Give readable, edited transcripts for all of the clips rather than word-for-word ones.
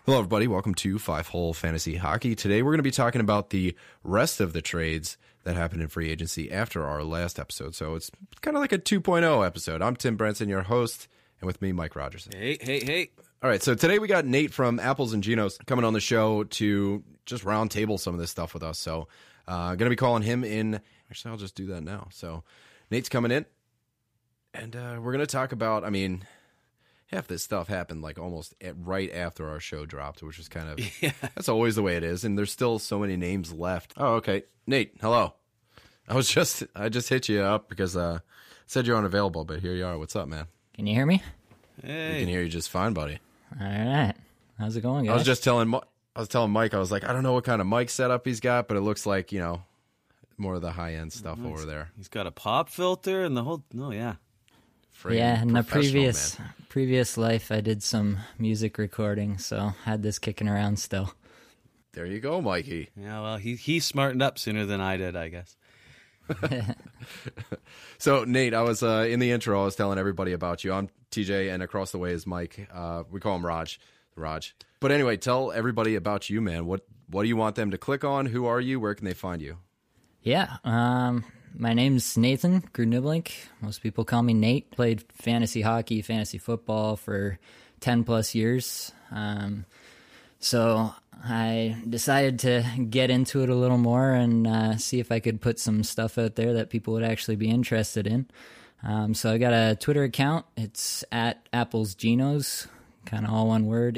Hello, everybody. Welcome to Five Hole Fantasy Hockey. Today, we're going to be talking about the rest of the trades that happened in free agency after our last episode. So it's kind of like a 2.0 episode. I'm Tim Branson, your host, and with me, Mike Rogerson. Hey. All right, so today we got Nate from Apples and Genos coming on the show to just round table some of this stuff with us. So going to be calling him in. Actually, I'll just do that now. So Nate's coming in, and we're going to talk about, half this stuff happened like almost right after our show dropped, which is kind of, that's always the way it is. And there's still so many names left. Oh, okay. Nate, hello. I just hit you up because said you're unavailable, but here you are. What's up, man? Can you hear me? Hey. I can hear you just fine, buddy. All right. How's it going, guys? I was telling Mike, I was like, I don't know what kind of mic setup he's got, but it looks like, more of the high-end stuff over there. He's got a pop filter and the whole, In the previous life, I did some music recording, so had this kicking around still. There you go, Mikey. Yeah, well, he smartened up sooner than I did, I guess. So, Nate, I was in the intro, I was telling everybody about you. I'm TJ, and across the way is Mike. We call him Raj. But anyway, tell everybody about you, man. What do you want them to click on? Who are you? Where can they find you? Yeah, my name's Nathan Grudniblink. Most people call me Nate. Played fantasy hockey, fantasy football for 10 plus years. So I decided to get into it a little more and see if I could put some stuff out there that people would actually be interested in. So I got a Twitter account. It's at Apples Genos, kind of all one word,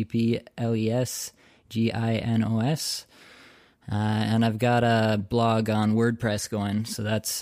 APPLESGINOS. And I've got a blog on WordPress going, so that's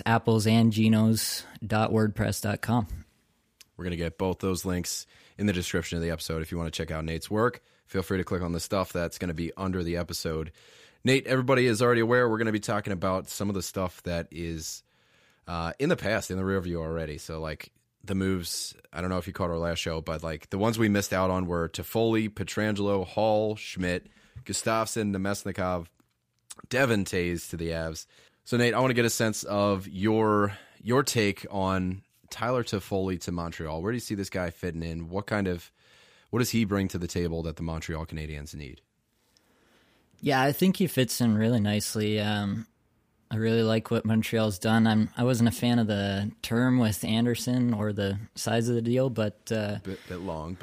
applesandgenos.wordpress.com. We're going to get both those links in the description of the episode. If you want to check out Nate's work, feel free to click on the stuff that's going to be under the episode. Nate, everybody is already aware we're going to be talking about some of the stuff that is in the past, in the rear view already. So, like, the moves, I don't know if you caught our last show, but, like, the ones we missed out on were Toffoli, Pietrangelo, Hall, Schmidt, Gustafsson, Nemesnikov, Devin Tays to the Avs. So, Nate, I want to get a sense of your take on Tyler Toffoli to Montreal. Where do you see this guy fitting in? What does he bring to the table that the Montreal Canadiens need? Yeah, I think he fits in really nicely. I really like what Montreal's done. I wasn't a fan of the term with Anderson or the size of the deal, but bit long,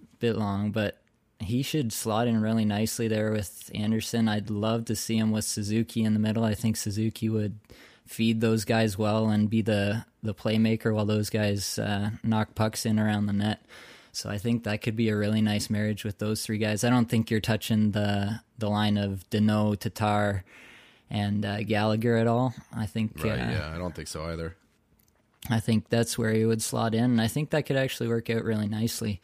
but he should slot in really nicely there with Anderson. I'd love to see him with Suzuki in the middle. I think Suzuki would feed those guys well and be the playmaker while those guys knock pucks in around the net. So I think that could be a really nice marriage with those three guys. I don't think you're touching the line of Deneau, Tatar, and Gallagher at all. I think I don't think so either. I think that's where he would slot in, and I think that could actually work out really nicely.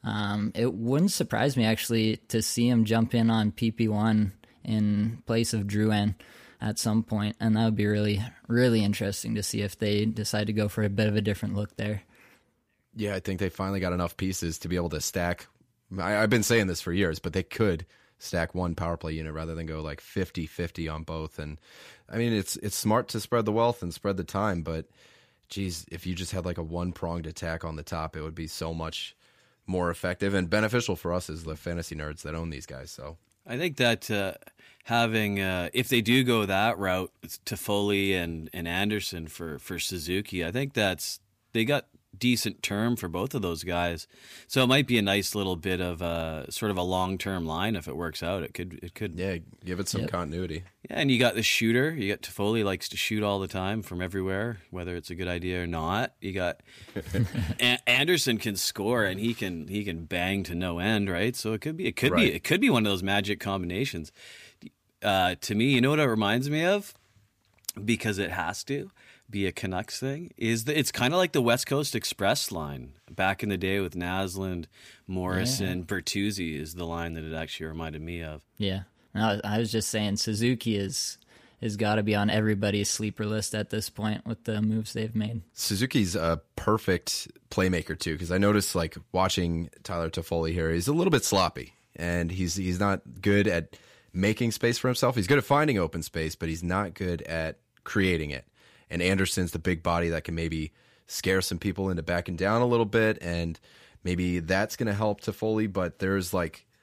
It wouldn't surprise me, actually, to see him jump in on PP1 in place of Drouin at some point, and that would be really, really interesting to see if they decide to go for a bit of a different look there. Yeah, I think they finally got enough pieces to be able to stack. I've been saying this for years, but they could stack one power play unit rather than go like 50-50 on both. And I mean, it's smart to spread the wealth and spread the time, but geez, if you just had like a one-pronged attack on the top, it would be so much more effective and beneficial for us as the fantasy nerds that own these guys. So I think that having, if they do go that route, Toffoli and Anderson for Suzuki, I think they got decent term for both of those guys. So it might be a nice little bit of sort of a long-term line if it works out. It could. Yeah, give it some continuity. Yeah, and you got the shooter. You got Toffoli likes to shoot all the time from everywhere, whether it's a good idea or not. You got Anderson can score and he can bang to no end, right? So it could be one of those magic combinations. To me, you know what it reminds me of? Because it has to be a Canucks thing, it's kind of like the West Coast Express line back in the day with Naslund, Morrison, Bertuzzi is the line that it actually reminded me of. Yeah, I was just saying Suzuki has got to be on everybody's sleeper list at this point with the moves they've made. Suzuki's a perfect playmaker too, because I noticed like watching Tyler Toffoli here, he's a little bit sloppy and he's not good at making space for himself. He's good at finding open space, but he's not good at creating it. And Anderson's the big body that can maybe scare some people into backing down a little bit, and maybe that's going to help Toffoli. But there's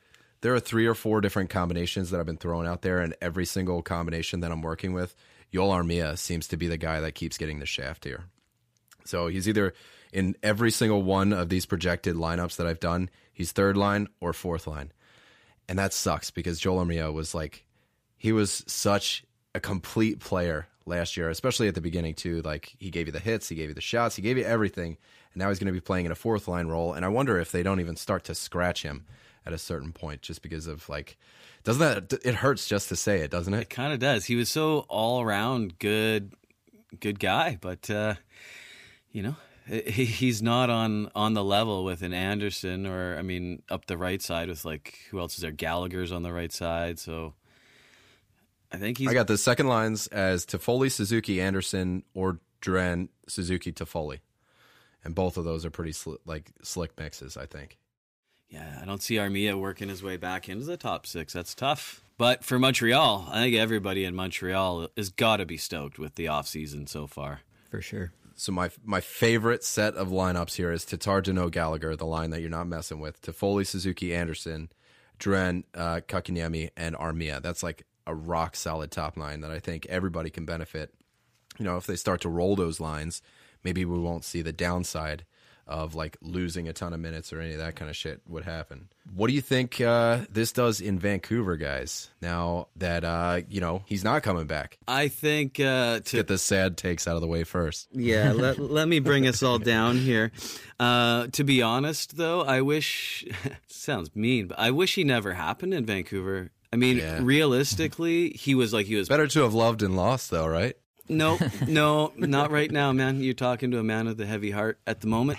there are 3 or 4 different combinations that I've been throwing out there, and every single combination that I'm working with, Yoel Armia seems to be the guy that keeps getting the shaft here. So he's either in every single one of these projected lineups that I've done, he's third line or fourth line. And that sucks because Joel Armia was like, he was such a complete player last year, especially at the beginning too. Like, he gave you the hits, he gave you the shots, he gave you everything. And now he's going to be playing in a fourth line role. And I wonder if they don't even start to scratch him at a certain point, just because of like, doesn't that, it hurts just to say it, doesn't it? It kind of does. He was so all around good guy, but you know, he's not on the level with an Anderson, or I mean, up the right side with, like, who else is there? Gallagher's on the right side, so I think I got the second lines as Toffoli, Suzuki, Anderson, or Dren, Suzuki, Toffoli, and both of those are pretty slick mixes, I think. Yeah, I don't see Armia working his way back into the top 6. That's tough. But for Montreal, I think everybody in Montreal has got to be stoked with the offseason so far. For sure. So my favorite set of lineups here is Tatar, Danault, Gallagher, the line that you're not messing with. Toffoli, Suzuki, Anderson, Dren, Kotkaniemi, and Armia. That's like a rock solid top line that I think everybody can benefit. You know, if they start to roll those lines, maybe we won't see the downside of like losing a ton of minutes or any of that kind of shit would happen. What do you think this does in Vancouver, guys, now that, you know, he's not coming back? I think to get the sad takes out of the way first. Yeah, let me bring us all down here. To be honest, though, I wish, sounds mean, but I wish he never happened in Vancouver. I mean, realistically, he was better to have loved and lost, though, right? No, not right now, man. You're talking to a man with a heavy heart at the moment.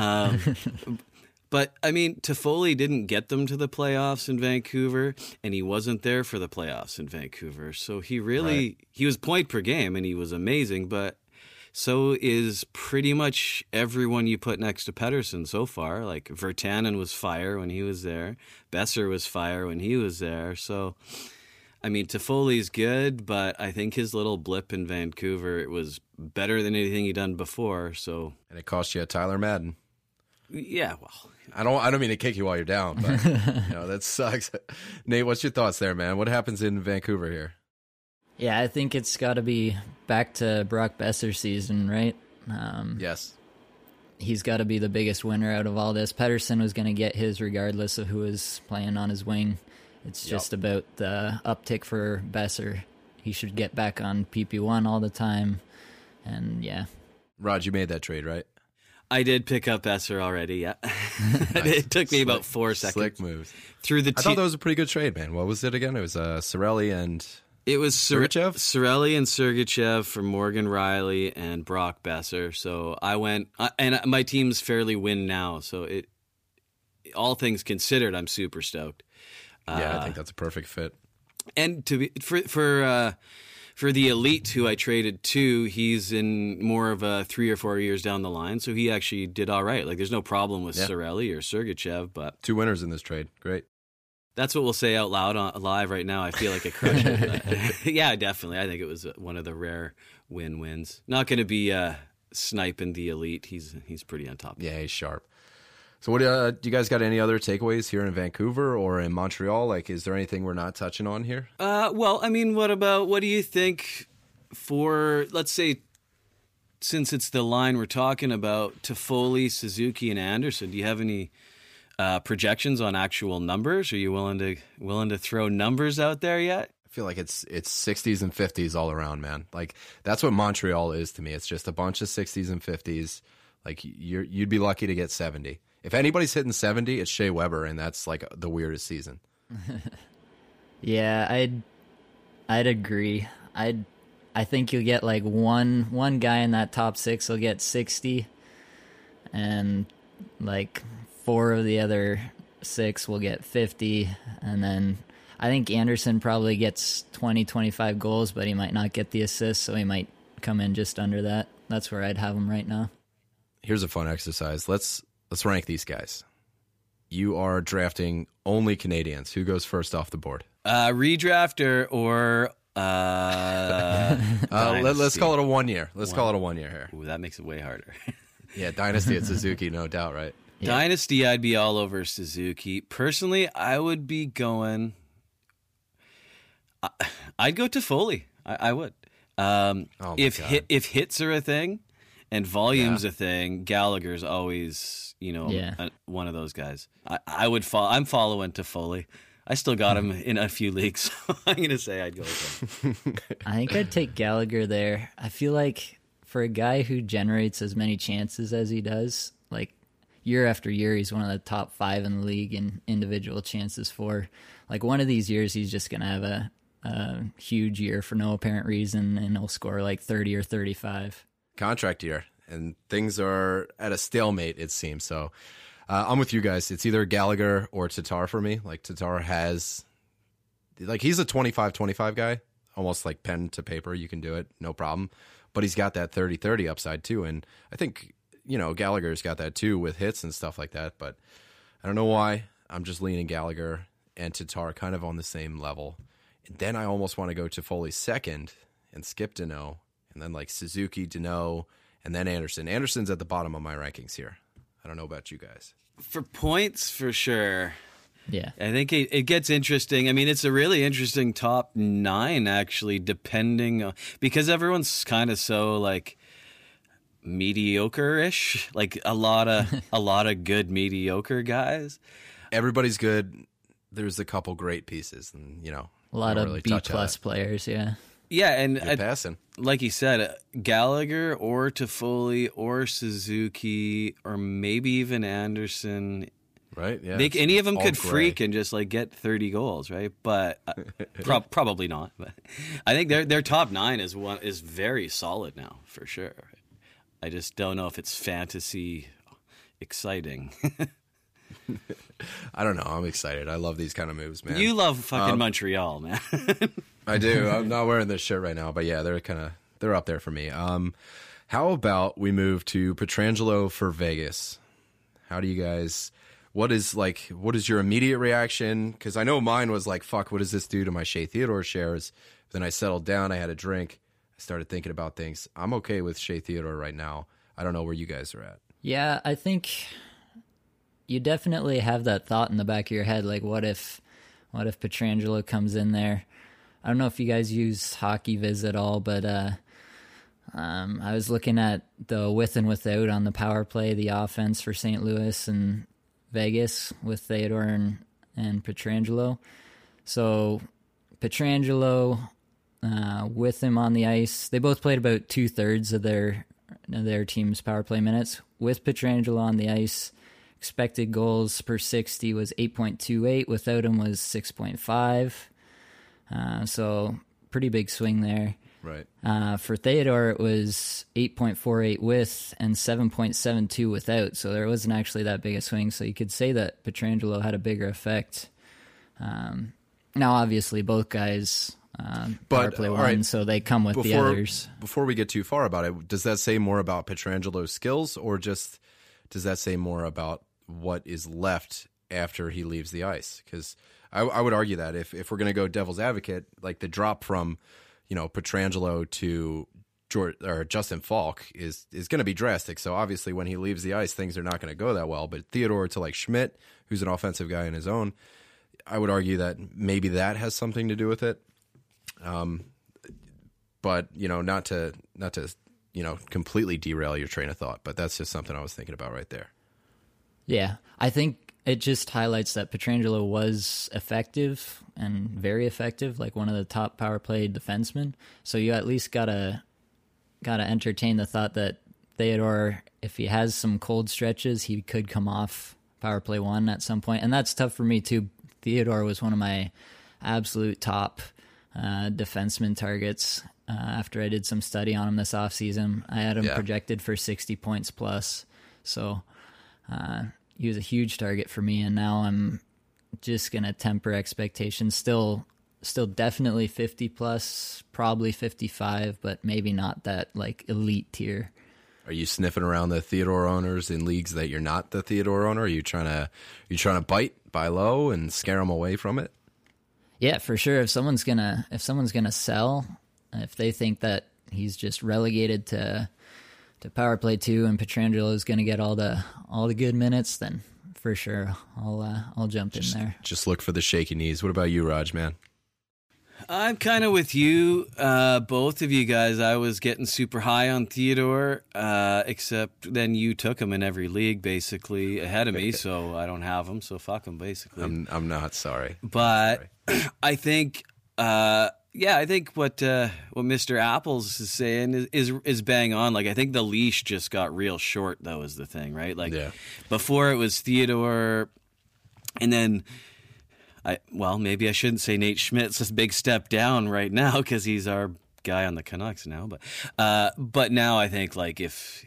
But, I mean, Toffoli didn't get them to the playoffs in Vancouver, and he wasn't there for the playoffs in Vancouver. So he was point per game, and he was amazing, but so is pretty much everyone you put next to Pettersson so far. Like, Virtanen was fire when he was there. Besser was fire when he was there. So, I mean, Toffoli's good, but I think his little blip in Vancouver, it was better than anything he'd done before. So, and it cost you a Tyler Madden. Yeah, well, I don't mean to kick you while you're down, but you know, that sucks. Nate, what's your thoughts there, man? What happens in Vancouver here? Yeah, I think it's got to be back to Brock Besser season, right? Yes. He's got to be the biggest winner out of all this. Pettersson was going to get his regardless of who was playing on his wing. It's just about the uptick for Besser. He should get back on PP1 all the time. And yeah. Rod, you made that trade, right? I did pick up Besser already, yeah. It took me about 4 seconds. Slick moves. I thought that was a pretty good trade, man. What was it again? It was Cirelli and... It was Sergachev? Cirelli and Sergachev for Morgan Riley and Brock Besser. So I went... and my team's fairly win now, so all things considered, I'm super stoked. Yeah, I think that's a perfect fit. And for the elite who I traded to, he's in more of a 3 or 4 years down the line, so he actually did all right. Like, there's no problem with Cirelli or Sergachev, but 2 winners in this trade. Great. That's what we'll say out loud live right now. I feel like a crush. Yeah, definitely. I think it was one of the rare win-wins. Not going to be sniping the elite. He's pretty on top. Yeah, he's sharp. So what do you guys got any other takeaways here in Vancouver or in Montreal? Like, is there anything we're not touching on here? Well, I mean, what do you think for, let's say, since it's the line we're talking about, Toffoli, Suzuki, and Anderson, do you have any projections on actual numbers? Are you willing to throw numbers out there yet? I feel like it's 60s and 50s all around, man. Like, that's what Montreal is to me. It's just a bunch of 60s and 50s. Like, you'd be lucky to get 70. If anybody's hitting 70, it's Shea Weber, and that's like the weirdest season. Yeah, I'd agree. I think you'll get like one guy in that top 6 will get 60, and like 4 of the other 6 will get 50, and then I think Anderson probably gets 20, 25 goals, but he might not get the assists, so he might come in just under that. That's where I'd have him right now. Here's a fun exercise. Let's rank these guys. You are drafting only Canadians. Who goes first off the board? Redraft or let's call it a 1 year. Let's call it a 1 year here. Ooh, that makes it way harder. Yeah, Dynasty at Suzuki, no doubt, right? Dynasty, I'd be all over Suzuki. Personally, I would be going. I'd go to Foley. I would. If hits are a thing, and volume's a thing, Gallagher's always one of those guys. I would I'm following to Foley. I still got him in a few leagues, so I'm going to say I'd go with him. I think I'd take Gallagher there. I feel like for a guy who generates as many chances as he does, like year after year, he's one of the top 5 in the league in individual chances for. Like one of these years, he's just going to have a huge year for no apparent reason, and he'll score like 30 or 35. Contract year, and things are at a stalemate, it seems. So I'm with you guys. It's either Gallagher or Tatar for me. Like Tatar has, like he's a 25-25 guy, almost like pen to paper. You can do it, no problem. But he's got that 30-30 upside too. And I think, Gallagher's got that too with hits and stuff like that. But I don't know why. I'm just leaning Gallagher and Tatar kind of on the same level. And then I almost want to go to Foley second and skip Deneau, and then like Suzuki, Deneau, and then Anderson. Anderson's at the bottom of my rankings here. I don't know about you guys. For points, for sure. Yeah. I think it gets interesting. I mean, it's a really interesting top 9, actually, depending on, because everyone's kind of so like mediocre-ish, like a lot of good mediocre guys. Everybody's good. There's a couple great pieces, and a lot of really B+ players. Yeah. Yeah, and passing. Like you said, Gallagher or Toffoli or Suzuki or maybe even Anderson. Right, yeah. Any of them could freak and just like get 30 goals, right? But probably not. But I think their top 9 is very solid now, for sure. I just don't know if it's fantasy exciting. I don't know. I'm excited. I love these kind of moves, man. You love fucking Montreal, man. I do. I'm not wearing this shirt right now, but yeah, they're up there for me. How about we move to Pietrangelo for Vegas? How do you guys? What is your immediate reaction? Because I know mine was like, fuck, what does this do to my Shea Theodore shares? Then I settled down. I had a drink. I started thinking about things. I'm okay with Shea Theodore right now. I don't know where you guys are at. Yeah, I think you definitely have that thought in the back of your head, like what if Pietrangelo comes in there? I don't know if you guys use Hockey Viz at all, but I was looking at the with and without on the power play, the offense for St. Louis and Vegas with Theodore and Pietrangelo. So Pietrangelo, with him on the ice, they both played about 2/3 of their team's power play minutes. With Pietrangelo on the ice, expected goals per 60 was 8.28. Without him was 6.5. So pretty big swing there. Right. For Theodore, it was 8.48 with and 7.72 without. So there wasn't actually that big a swing. So you could say that Pietrangelo had a bigger effect. Now, obviously, both guys power play one, right, so they come with the others. Before we get too far about it, does that say more about Pietrangelo's skills, or just does that say more about what is left after he leaves the ice? Because I would argue that if we're going to go devil's advocate, like the drop from Pietrangelo to Justin Falk is going to be drastic. So obviously when he leaves the ice, things are not going to go that well. But Theodore to like Schmidt, who's an offensive guy in his own, I would argue that maybe that has something to do with it. But not to completely derail your train of thought, but that's just something I was thinking about right there. Yeah, I think it just highlights that Pietrangelo was effective and very effective, like one of the top power play defensemen. So you at least gotta entertain the thought that Theodore, if he has some cold stretches, he could come off power play one at some point. And that's tough for me too. Theodore was one of my absolute top defenseman targets. After I did some study on him this offseason, I had him projected for 60 points plus. So he was a huge target for me, and now I'm just going to temper expectations. Still definitely 50 plus, probably 55, but maybe not that like elite tier. Are you sniffing around the Theodore owners in leagues that you're not the Theodore owner? Are you trying to buy low and scare them away from it? Yeah, for sure. If someone's gonna sell, if they think that he's just relegated to power play 2 and Pietrangelo is going to get all the good minutes, then for sure I'll jump in there. Just look for the shaky knees. What about you, Raj, man? I'm kind of with you, both of you guys. I was getting super high on Theodore, except then you took him in every league basically ahead of me, so I don't have him. So fuck him, basically. I'm not sorry, but sorry. I think, I think what Mr. Apples is saying is bang on. Like, I think the leash just got real short, though, is the thing, right? Like, before it was Theodore, and then. Maybe I shouldn't say Nate Schmidt's a big step down right now because he's our guy on the Canucks now. But now I think like if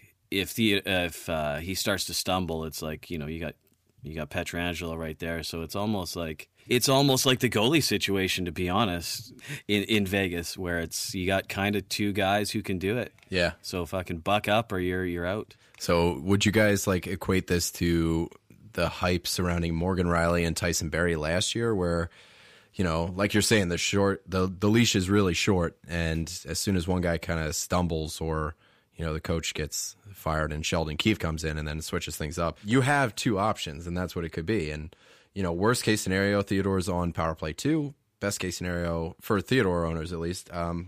he starts to stumble, it's like you got Pietrangelo right there. So it's almost like the goalie situation, to be honest, in Vegas, where it's you got kind of two guys who can do it. Yeah. So fucking buck up or you're out. So would you guys like equate this to the hype surrounding Morgan Rielly and Tyson Barrie last year, where, like you're saying, the leash is really short, and as soon as one guy kind of stumbles or, the coach gets fired and Sheldon Keefe comes in and then switches things up, you have two options, and that's what it could be. And, worst case scenario, Theodore's on power play 2. Best case scenario, for Theodore owners at least,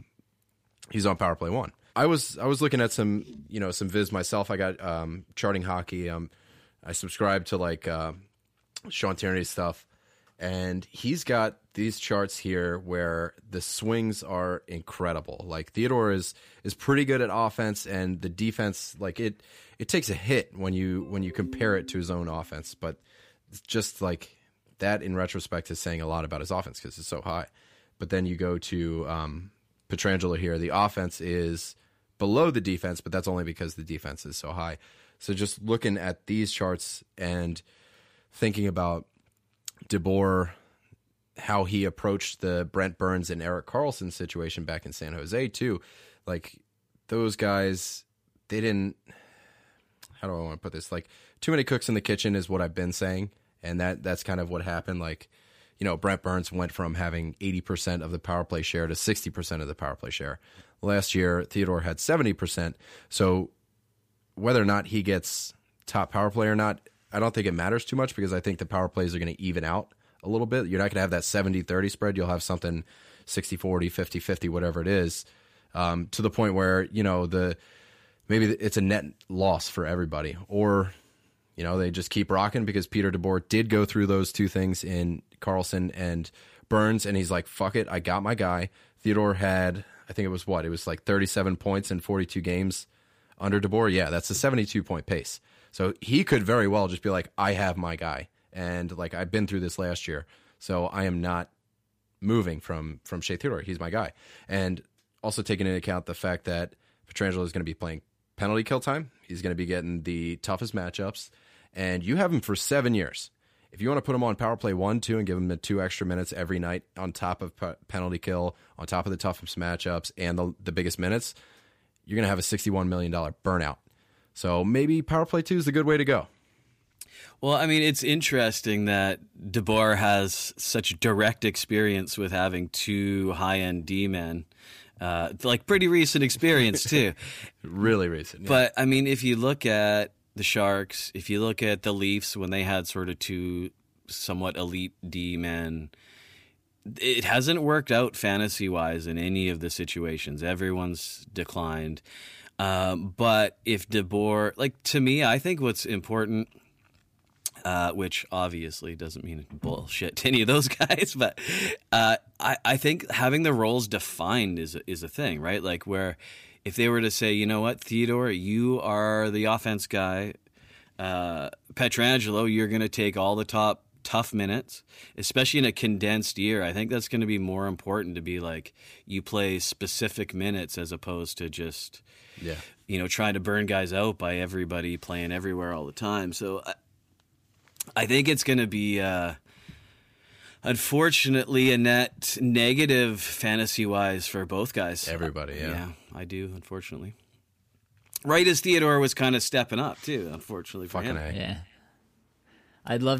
he's on power play 1. I was looking at some viz myself. I got Charting Hockey. I subscribe to like Sean Tierney's stuff, and he's got these charts here where the swings are incredible. Like Theodore is pretty good at offense, and the defense, like it takes a hit when you compare it to his own offense. But it's just like that in retrospect is saying a lot about his offense because it's so high. But then you go to Pietrangelo here. The offense is below the defense, but that's only because the defense is so high. So just looking at these charts and thinking about DeBoer, how he approached the Brent Burns and Erik Karlsson situation back in San Jose too, like those guys, they didn't, how do I want to put this? Like too many cooks in the kitchen is what I've been saying. And that's kind of what happened. Like, Brent Burns went from having 80% of the power play share to 60% of the power play share. Last year, Theodore had 70%. So whether or not he gets top power play or not, I don't think it matters too much because I think the power plays are going to even out a little bit. You're not going to have that 70-30 spread. You'll have something 60-40, 50-50, whatever it is, to the point where, maybe it's a net loss for everybody. Or, they just keep rocking because Peter DeBoer did go through those two things in Karlsson and Burns, and he's like, fuck it, I got my guy. Theodore had, I think it was like 37 points in 42 games under DeBoer. Yeah, that's a 72-point pace. So he could very well just be like, I have my guy. And like, I've been through this last year, so I am not moving from Shea Theodore. He's my guy. And also taking into account the fact that Pietrangelo is going to be playing penalty kill time. He's going to be getting the toughest matchups. And you have him for 7 years. If you want to put him on power play 1, 2, and give him the 2 extra minutes every night on top of penalty kill, on top of the toughest matchups and the biggest minutes, you're going to have a $61 million burnout. So maybe power play 2 is the good way to go. Well, I mean, it's interesting that DeBoer has such direct experience with having 2 high-end D-men. Like pretty recent experience, too. Really recent. Yeah. But, I mean, if you look at the Sharks, if you look at the Leafs when they had sort of 2 somewhat elite D-men, it hasn't worked out fantasy-wise in any of the situations. Everyone's declined. But if DeBoer, like to me, I think what's important, which obviously doesn't mean bullshit to any of those guys, but I think having the roles defined is a thing, right? Like where if they were to say, you know what, Theodore, you are the offense guy, Pietrangelo, you're going to take all the tough minutes, especially in a condensed year. I think that's going to be more important to be like you play specific minutes as opposed to just trying to burn guys out by everybody playing everywhere all the time. So I think it's going to be unfortunately a net negative fantasy wise for both guys. Everybody, yeah, I do, unfortunately. Right as Theodore was kind of stepping up too, unfortunately for him. Yeah. I'd love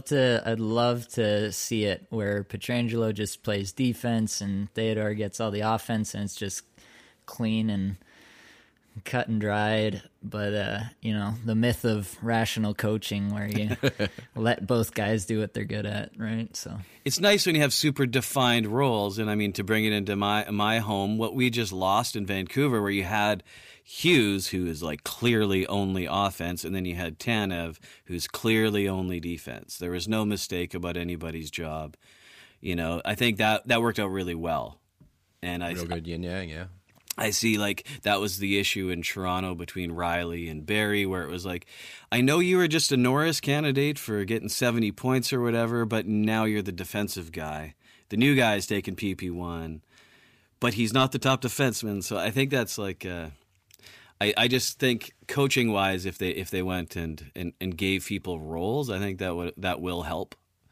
to see it where Pietrangelo just plays defense and Theodore gets all the offense and it's just clean and cut and dried, but the myth of rational coaching where you let both guys do what they're good at, right? So it's nice when you have super defined roles, and I mean, to bring it into my home, what we just lost in Vancouver, where you had Hughes, who is like clearly only offense, and then you had Tanev, who's clearly only defense. There was no mistake about anybody's job. I think that worked out really well. And real good yin yang, yeah. I see, like, that was the issue in Toronto between Riley and Barry, where it was like, I know you were just a Norris candidate for getting 70 points or whatever, but now you're the defensive guy. The new guy's taking PP1, but he's not the top defenseman. So I think that's like, I just think coaching-wise, if they went and gave people roles, I think that will help.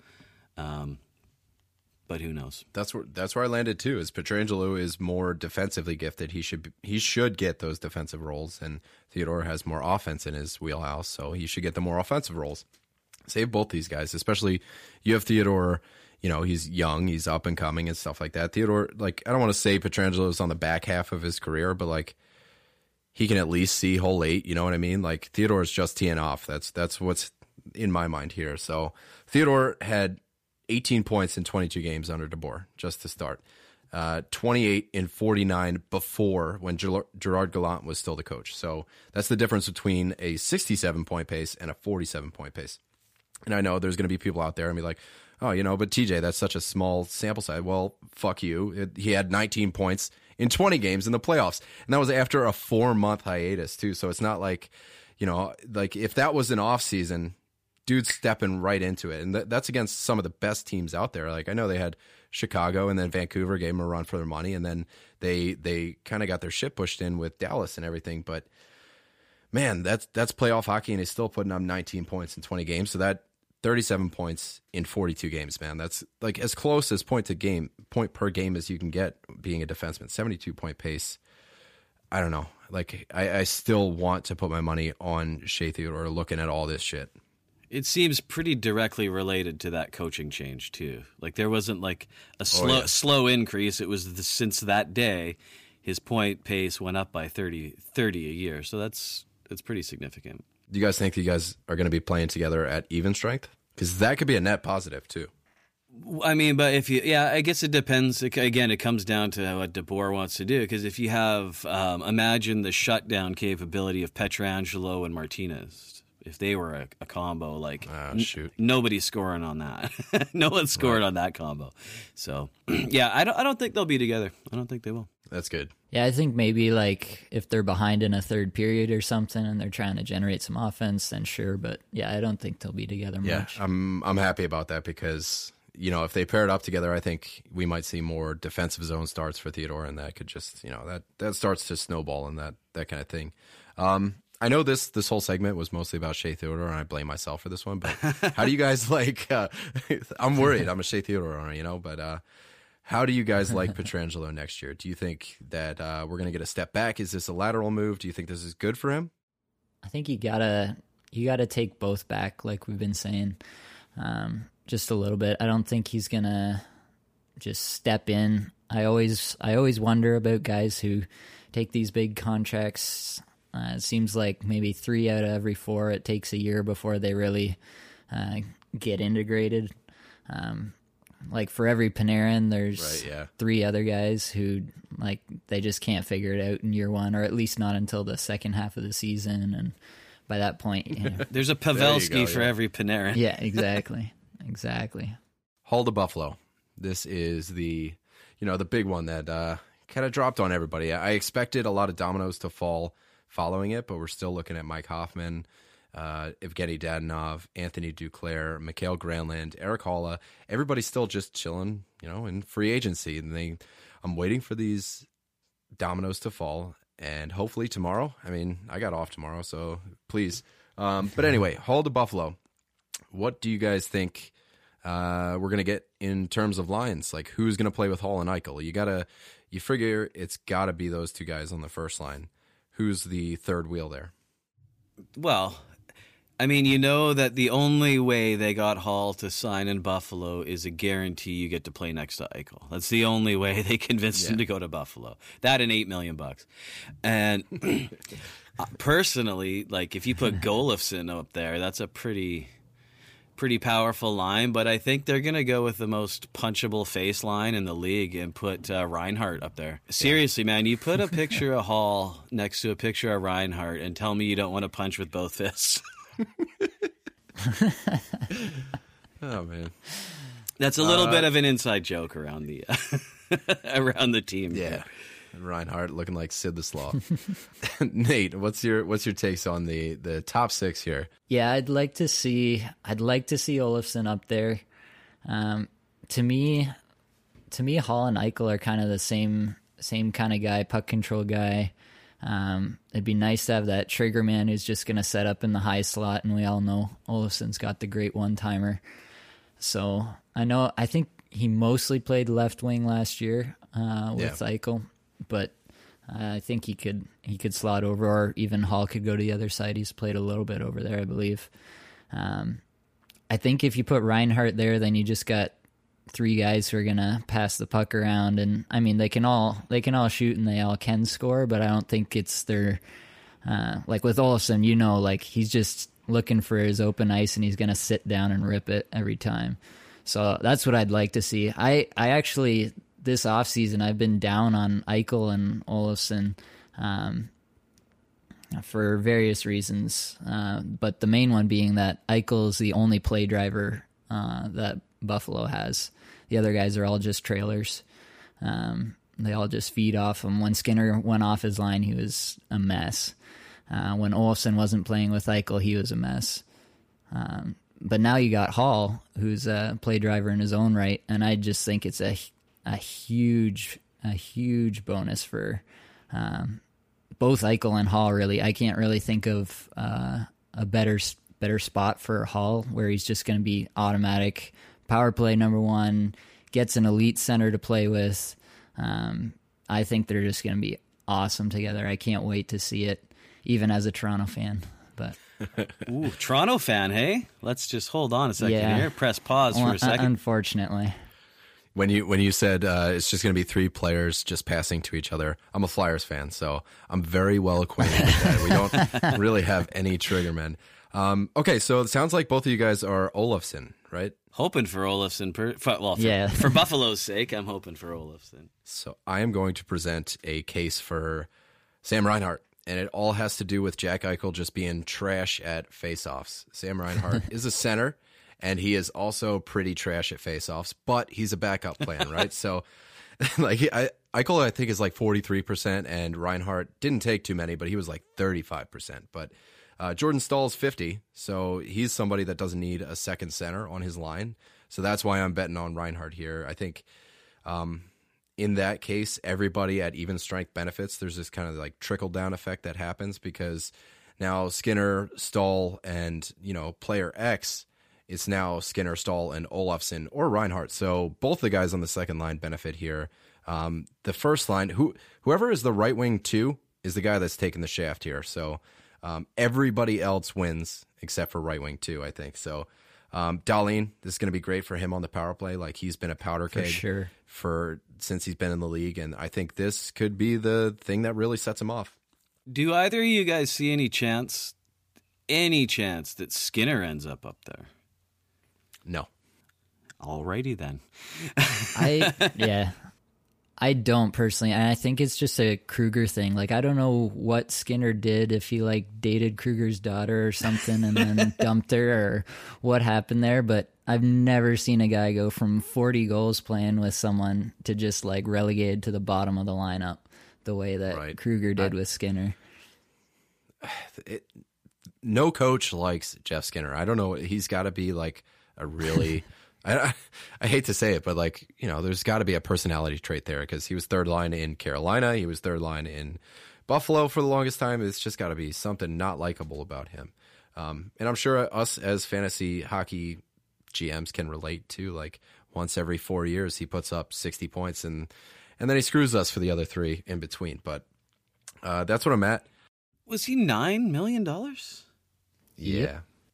But who knows? That's where I landed too. Is Pietrangelo is more defensively gifted. He should get those defensive roles, and Theodore has more offense in his wheelhouse, so he should get the more offensive roles. Save both these guys, especially you have Theodore. He's young, he's up and coming and stuff like that. Theodore, like, I don't want to say Pietrangelo's on the back half of his career, but like he can at least see hole 8. You know what I mean? Like Theodore's just teeing off. That's what's in my mind here. So Theodore had 18 points in 22 games under DeBoer, just to start. 28 in 49 before, when Gerard Gallant was still the coach. So that's the difference between a 67-point pace and a 47-point pace. And I know there's going to be people out there and be like, oh, but TJ, that's such a small sample size. Well, fuck you. He had 19 points in 20 games in the playoffs. And that was after a 4-month hiatus, too. So it's not like, like if that was an off season, dude's stepping right into it. And that's against some of the best teams out there. Like, I know they had Chicago, and then Vancouver gave them a run for their money, and then they kind of got their shit pushed in with Dallas and everything. But man, that's playoff hockey, and he's still putting up 19 points in 20 games. So that 37 points in 42 games, man. That's like as close as point per game as you can get being a defenseman. 72-point pace. I don't know. Like, I still want to put my money on Shea Theodore looking at all this shit. It seems pretty directly related to that coaching change too. Like, there wasn't like a slow increase. It was since that day, his point pace went up by 30 a year. So that's pretty significant. Do you guys think you guys are going to be playing together at even strength? Because that could be a net positive too. I mean, but I guess it depends. Again, it comes down to what DeBoer wants to do. Because if you have, imagine the shutdown capability of Pietrangelo and Martinez. If they were a combo, like, nobody's scoring on that. No one's scoring on that combo. So, yeah, I don't think they'll be together. I don't think they will. That's good. Yeah, I think maybe like if they're behind in a third period or something and they're trying to generate some offense, then sure. But yeah, I don't think they'll be together much. Yeah, I'm happy about that because, if they pair it up together, I think we might see more defensive zone starts for Theodore, and that could just, that starts to snowball and that kind of thing. I know this whole segment was mostly about Shea Theodore, and I blame myself for this one, but how do you guys like, I'm worried, I'm a Shea Theodore owner, but how do you guys like Pietrangelo next year? Do you think that we're going to get a step back? Is this a lateral move? Do you think this is good for him? I think you gotta take both back, like we've been saying, just a little bit. I don't think he's going to just step in. I always wonder about guys who take these big contracts. It seems like maybe 3 out of every 4, it takes a year before they really get integrated. Like for every Panarin, there's 3 other guys who like they just can't figure it out in year 1, or at least not until the second half of the season. And by that point, there's a Pavelski for every Panarin. Yeah, exactly. Hull to Buffalo. This is the big one that kind of dropped on everybody. I expected a lot of dominoes to fall following it, but we're still looking at Mike Hoffman, Evgeny Dadonov, Anthony Duclair, Mikhail Granlund, Eric Halla. Everybody's still just chilling, in free agency. And I'm waiting for these dominoes to fall, and hopefully tomorrow. I mean, I got off tomorrow, so please. But anyway, Hull to Buffalo. What do you guys think we're going to get in terms of lines? Like, who's going to play with Hall and Eichel? You figure it's got to be those 2 guys on the first line. Who's the third wheel there? Well, I mean, you know that the only way they got Hall to sign in Buffalo is a guarantee you get to play next to Eichel. That's the only way they convinced him to go to Buffalo. That and $8 million. And personally, like if you put Golofsson up there, that's a pretty powerful line. But I think they're going to go with the most punchable face line in the league and put Reinhart up there. Seriously, man, you put a picture of Hall next to a picture of Reinhart and tell me you don't want to punch with both fists. Oh man, that's a little bit of an inside joke around the around the team. Yeah, Reinhardt looking like Sid the Sloth. Nate, what's your takes on the top six here? Yeah, I'd like to see Olofsson up there. To me, Hall and Eichel are kind of the same kind of guy, puck control guy. It'd be nice to have that trigger man who's just going to set up in the high slot, and we all know Olofsson's got the great one-timer. So I think he mostly played left wing last year with Eichel, but I think he could slot over, or even Hall could go to the other side. He's played a little bit over there, I believe. I think if you put Reinhart there, then you just got three guys who are gonna pass the puck around, and I mean they can all shoot and they all can score, but I don't think it's their like with Olofsson, like he's just looking for his open ice and he's gonna sit down and rip it every time. So that's what I'd like to see. I actually this offseason I've been down on Eichel and Olofsson for various reasons, but the main one being that Eichel is the only play driver that Buffalo has. The other guys are all just trailers. They all just feed off him. When Skinner went off his line, he was a mess. When Olofsson wasn't playing with Eichel, he was a mess. But now you got Hall, who's a play driver in his own right, and I just think it's a huge bonus for both Eichel and Hall. Really, I can't really think of a better spot for Hall, where he's just going to be automatic power play number one, gets an elite center to play with. I think they're just going to be awesome together. I can't wait to see it, even as a Toronto fan. But ooh, Toronto fan, hey? Let's just hold on a second here. Press pause for a second. Unfortunately. When you said it's just going to be three players just passing to each other, I'm a Flyers fan, so I'm very well acquainted with that. We don't really have any triggermen. Okay, so it sounds like both of you guys are Olofsson, right? Hoping for Olofsson. For Buffalo's sake, I'm hoping for Olofsson. So I am going to present a case for Sam Reinhart, and it all has to do with Jack Eichel just being trash at faceoffs. Sam Reinhart is a center, and he is also pretty trash at faceoffs, but he's a backup plan, right? So, Eichel, I think, is like 43%, and Reinhart didn't take too many, but he was like 35%. But Jordan Stahl's 50, so he's somebody that doesn't need a second center on his line. So that's why I'm betting on Reinhart here. I think in that case, everybody at even strength benefits. There's this kind of like trickle down effect that happens because now Skinner, Stahl, and player X, it's now Skinner, Stahl, and Olofsson or Reinhart. So both the guys on the second line benefit here. The first line, whoever is the right wing 2 is the guy that's taking the shaft here. So everybody else wins except for right wing 2, I think. So Dahlin, this is going to be great for him on the power play. Like he's been a powder keg since he's been in the league, and I think this could be the thing that really sets him off. Do either of you guys see any chance that Skinner ends up there? No. Alrighty then. I don't personally, and I think it's just a Kruger thing. Like, I don't know what Skinner did, if he dated Kruger's daughter or something and then dumped her, or what happened there, but I've never seen a guy go from 40 goals playing with someone to just relegated to the bottom of the lineup the way that Kruger did with Skinner. No coach likes Jeff Skinner. I don't know. He's got to be a really... I hate to say it, but there's got to be a personality trait there because he was third line in Carolina. He was third line in Buffalo for the longest time. It's just got to be something not likable about him. And I'm sure us as fantasy hockey GMs can relate to, once every 4 years, he puts up 60 points and then he screws us for the other 3 in between. But that's what I'm at. Was he $9 million? Yeah.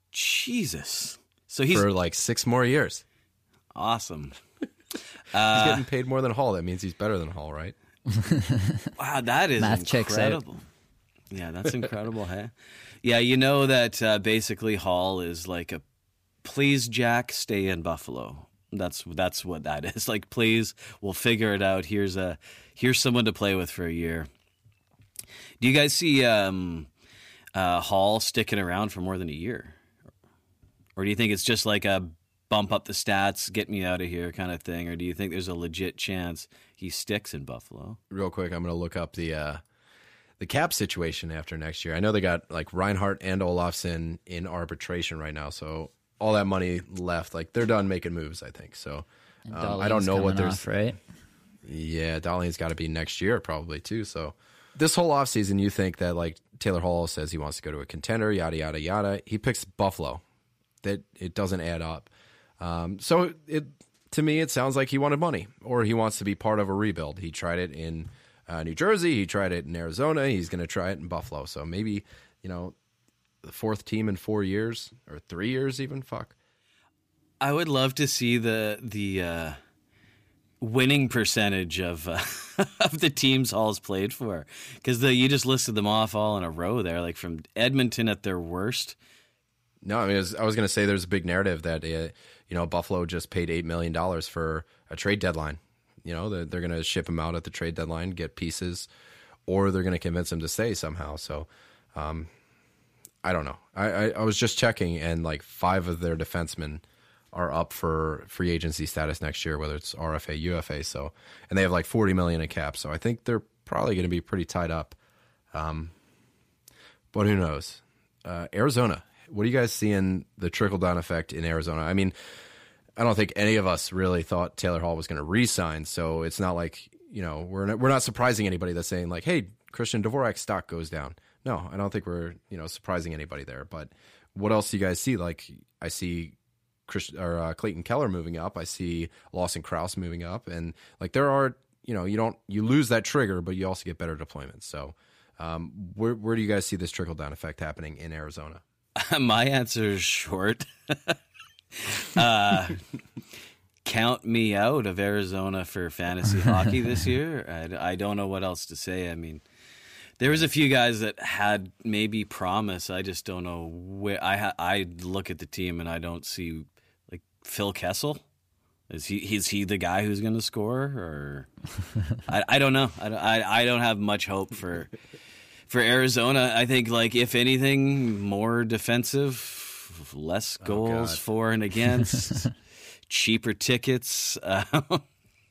Jesus. So he's for like 6 more years. awesome. He's getting paid more than Hall. That means he's better than Hall, right? Wow, that is Math checks out. incredible. Yeah, that's incredible, hey? Yeah, you know that basically Hall is like a please, Jack, stay in Buffalo. That's what that is. Like, please, we'll figure it out. Here's someone to play with for a year. Do you guys see Hall sticking around for more than a year? Or do you think it's just like a bump up the stats, get me out of here kind of thing? Or do you think there's a legit chance he sticks in Buffalo? Real quick, I'm going to look up the cap situation after next year. I know they got like Reinhart and Olofsson in arbitration right now, so all that money left, like they're done making moves, I think. So I don't know what there's right. Yeah, Dahlin's got to be next year probably too. So this whole offseason, you think that like Taylor Hall says he wants to go to a contender, yada yada yada. He picks Buffalo. That it doesn't add up. So to me, it sounds like he wanted money, or he wants to be part of a rebuild. He tried it in New Jersey. He tried it in Arizona. He's going to try it in Buffalo. So maybe, the 4th team in 4 years or 3 years even. Fuck. I would love to see the winning percentage of of the teams Hall's played for, because you just listed them off all in a row there, like from Edmonton at their worst. No, I mean, I was going to say there's a big narrative that Buffalo just paid $8 million for a trade deadline. They're going to ship him out at the trade deadline, get pieces, or they're going to convince him to stay somehow. So, I don't know. I was just checking, and like 5 of their defensemen are up for free agency status next year, whether it's RFA, UFA. So, and they have like $40 million in cap. So I think they're probably going to be pretty tied up. But who knows? Arizona. What do you guys see in the trickle-down effect in Arizona? I mean, I don't think any of us really thought Taylor Hall was going to re-sign, so it's not like, we're not surprising anybody that's saying, like, hey, Christian Dvorak's stock goes down. No, I don't think we're, surprising anybody there. But what else do you guys see? Like, I see Clayton Keller moving up. I see Lawson Krause moving up. And, like, there are, you lose that trigger, but you also get better deployments. So where do you guys see this trickle-down effect happening in Arizona? My answer is short. Count me out of Arizona for fantasy hockey this year. I don't know what else to say. I mean, there was a few guys that had maybe promise. I just don't know where. I look at the team and I don't see, like, Phil Kessel. Is he the guy who's going to score? Or I don't know. I don't have much hope for Arizona. I think, like, if anything, more defensive, less goals for and against, cheaper tickets. I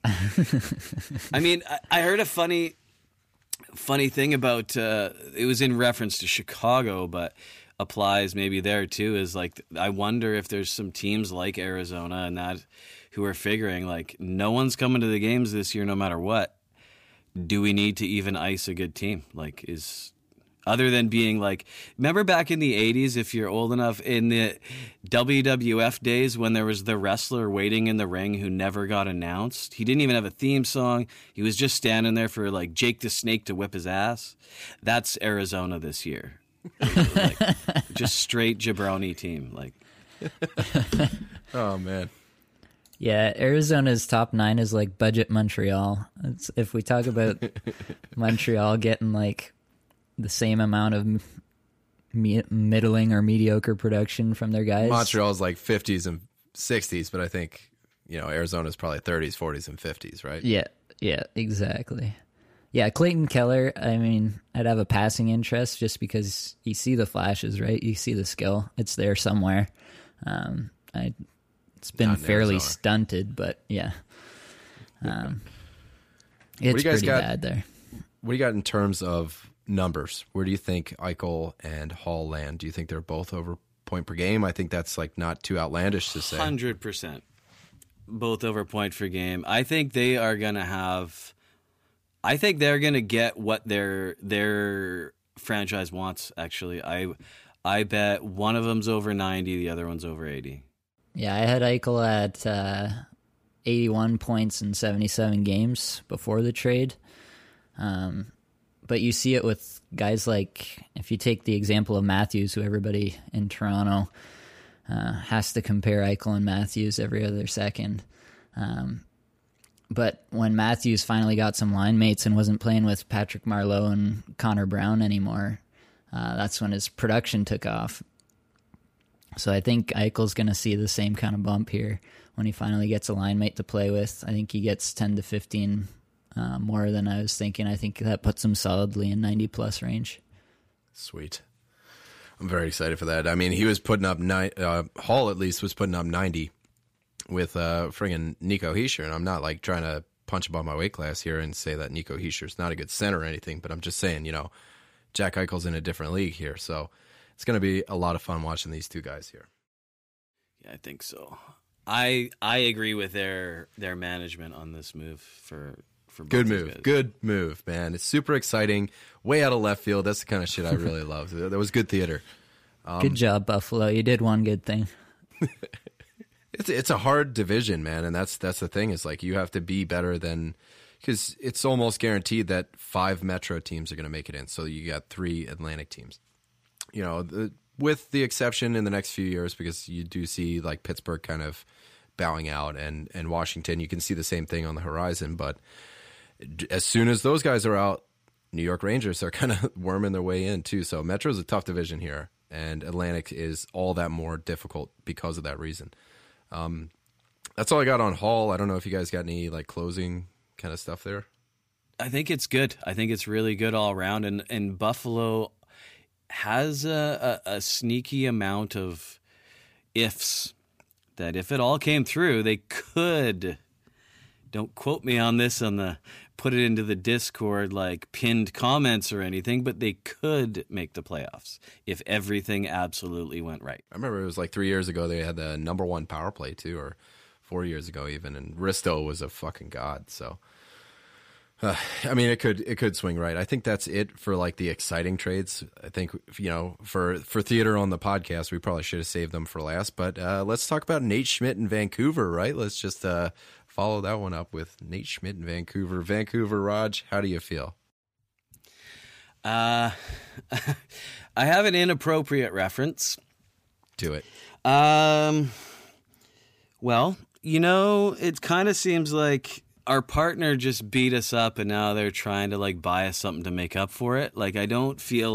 mean, I heard a funny thing about it was in reference to Chicago, but applies maybe there too. Is like, I wonder if there's some teams like Arizona and that who are figuring, like, no one's coming to the games this year, no matter what. Do we need to even ice a good team? Like, other than being like, remember back in the 80s, if you're old enough, in the WWF days when there was the wrestler waiting in the ring who never got announced? He didn't even have a theme song. He was just standing there for, like, Jake the Snake to whip his ass. That's Arizona this year. Like, just straight jabroni team. Like, oh, man. Yeah, Arizona's top 9 is like budget Montreal. If we talk about Montreal getting like the same amount of middling or mediocre production from their guys. Montreal's like 50s and 60s, but I think, Arizona's probably 30s, 40s, and 50s, right? Yeah, exactly. Yeah, Clayton Keller, I mean, I'd have a passing interest just because you see the flashes, right? You see the skill. It's there somewhere. It's been fairly stunted, but yeah. It's pretty bad there. What do you got in terms of numbers? Where do you think Eichel and Hall land? Do you think they're both over point per game? I think that's like not too outlandish to say. 100%. Both over point per game. I think they are going to have... I think they're going to get what their franchise wants, actually. I bet one of them's over 90, the other one's over 80. Yeah, I had Eichel at 81 points in 77 games before the trade. But you see it with guys like, if you take the example of Matthews, who everybody in Toronto has to compare Eichel and Matthews every other second. But when Matthews finally got some line mates and wasn't playing with Patrick Marleau and Connor Brown anymore, that's when his production took off. So I think Eichel's going to see the same kind of bump here when he finally gets a line mate to play with. I think he gets 10 to 15 more than I was thinking. I think that puts him solidly in 90-plus range. Sweet. I'm very excited for that. I mean, he was putting up Hall at least was putting up 90 with friggin' Nico Hischier, and I'm not like trying to punch above my weight class here and say that Nico Hischier's not a good center or anything, but I'm just saying, Jack Eichel's in a different league here, so it's going to be a lot of fun watching these two guys here. Yeah, I think so. I agree with their management on this move for good move. Good move, man. It's super exciting. Way out of left field. That's the kind of shit I really love. That was good theater. Good job, Buffalo. You did one good thing. It's a hard division, man, and that's the thing is like you have to be better than because it's almost guaranteed that 5 Metro teams are going to make it in. So you got 3 Atlantic teams. With the exception in the next few years because you do see like Pittsburgh kind of bowing out and Washington, you can see the same thing on the horizon, but as soon as those guys are out, New York Rangers are kind of worming their way in too. So Metro is a tough division here, and Atlantic is all that more difficult because of that reason. That's all I got on Hall. I don't know if you guys got any like closing kind of stuff there. I think it's good. I think it's really good all around, and Buffalo has a sneaky amount of ifs that if it all came through, they could. Don't quote me on this put it into the Discord like pinned comments or anything, but they could make the playoffs if everything absolutely went right. I remember it was like 3 years ago they had the number 1 power play too, or 4 years ago even, and Risto was a fucking god. So, I mean, it could swing right. I think that's it for like the exciting trades. I think for theater on the podcast, we probably should have saved them for last. But let's talk about Nate Schmidt in Vancouver, right? Let's just follow that one up with Nate Schmidt in Vancouver. Vancouver, Raj, how do you feel? I have an inappropriate reference. Do it. Well, it kind of seems like our partner just beat us up and now they're trying to like buy us something to make up for it. Like, I don't feel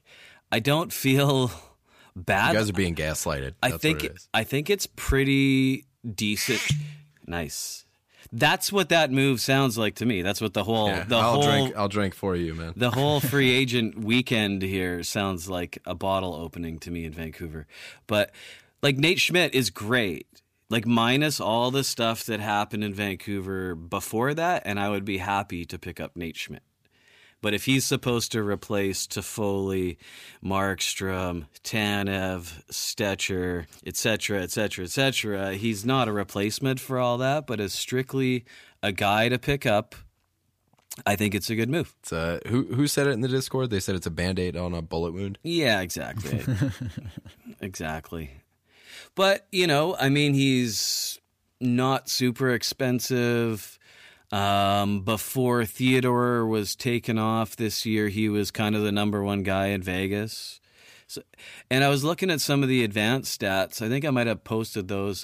bad. You guys are being gaslighted. I think it's pretty decent. Nice. That's what that move sounds like to me. That's what I'll drink for you, man. The whole free agent weekend here sounds like a bottle opening to me in Vancouver. But like Nate Schmidt is great. Like minus all the stuff that happened in Vancouver before that, and I would be happy to pick up Nate Schmidt. But if he's supposed to replace Toffoli, Markstrom, Tanev, Stetcher, etc., he's not a replacement for all that, but is strictly a guy to pick up. I think it's a good move. It's who said it in the Discord? They said it's a Band-Aid on a bullet wound? Yeah, exactly. Exactly. But, he's not super expensive. Before Theodore was taken off this year, he was kind of the number 1 guy in Vegas. So, and I was looking at some of the advanced stats. I think I might have posted those.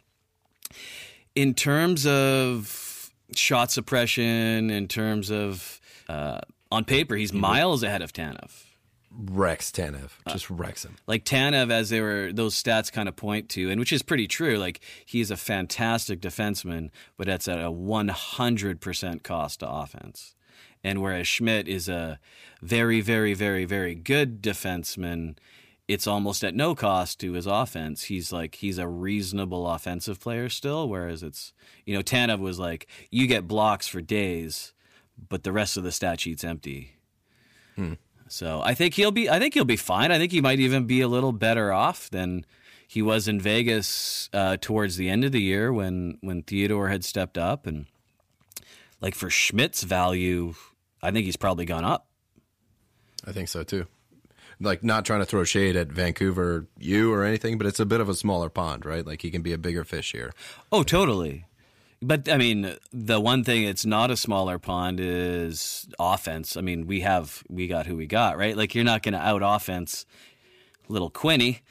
In terms of shot suppression, in terms of on paper, he's miles ahead of Tanev. Wrecks Tanev. Just wrecks him. Like Tanev, as those stats kind of point to, and which is pretty true. Like he's a fantastic defenseman, but that's at a 100% cost to offense. And whereas Schmidt is a very, very, very, very good defenseman, it's almost at no cost to his offense. He's a reasonable offensive player still. Whereas it's Tanev was like you get blocks for days, but the rest of the stat sheet's empty. So I think he'll be fine. I think he might even be a little better off than he was in Vegas towards the end of the year when Theodore had stepped up. And like for Schmidt's value, I think he's probably gone up. I think so too. Like not trying to throw shade at Vancouver, or anything, but it's a bit of a smaller pond, right? Like he can be a bigger fish here. Oh, totally. But, I mean, the one thing it's not a smaller pond is offense. I mean, we got who we got, right? Like, you're not going to out-offense little Quinny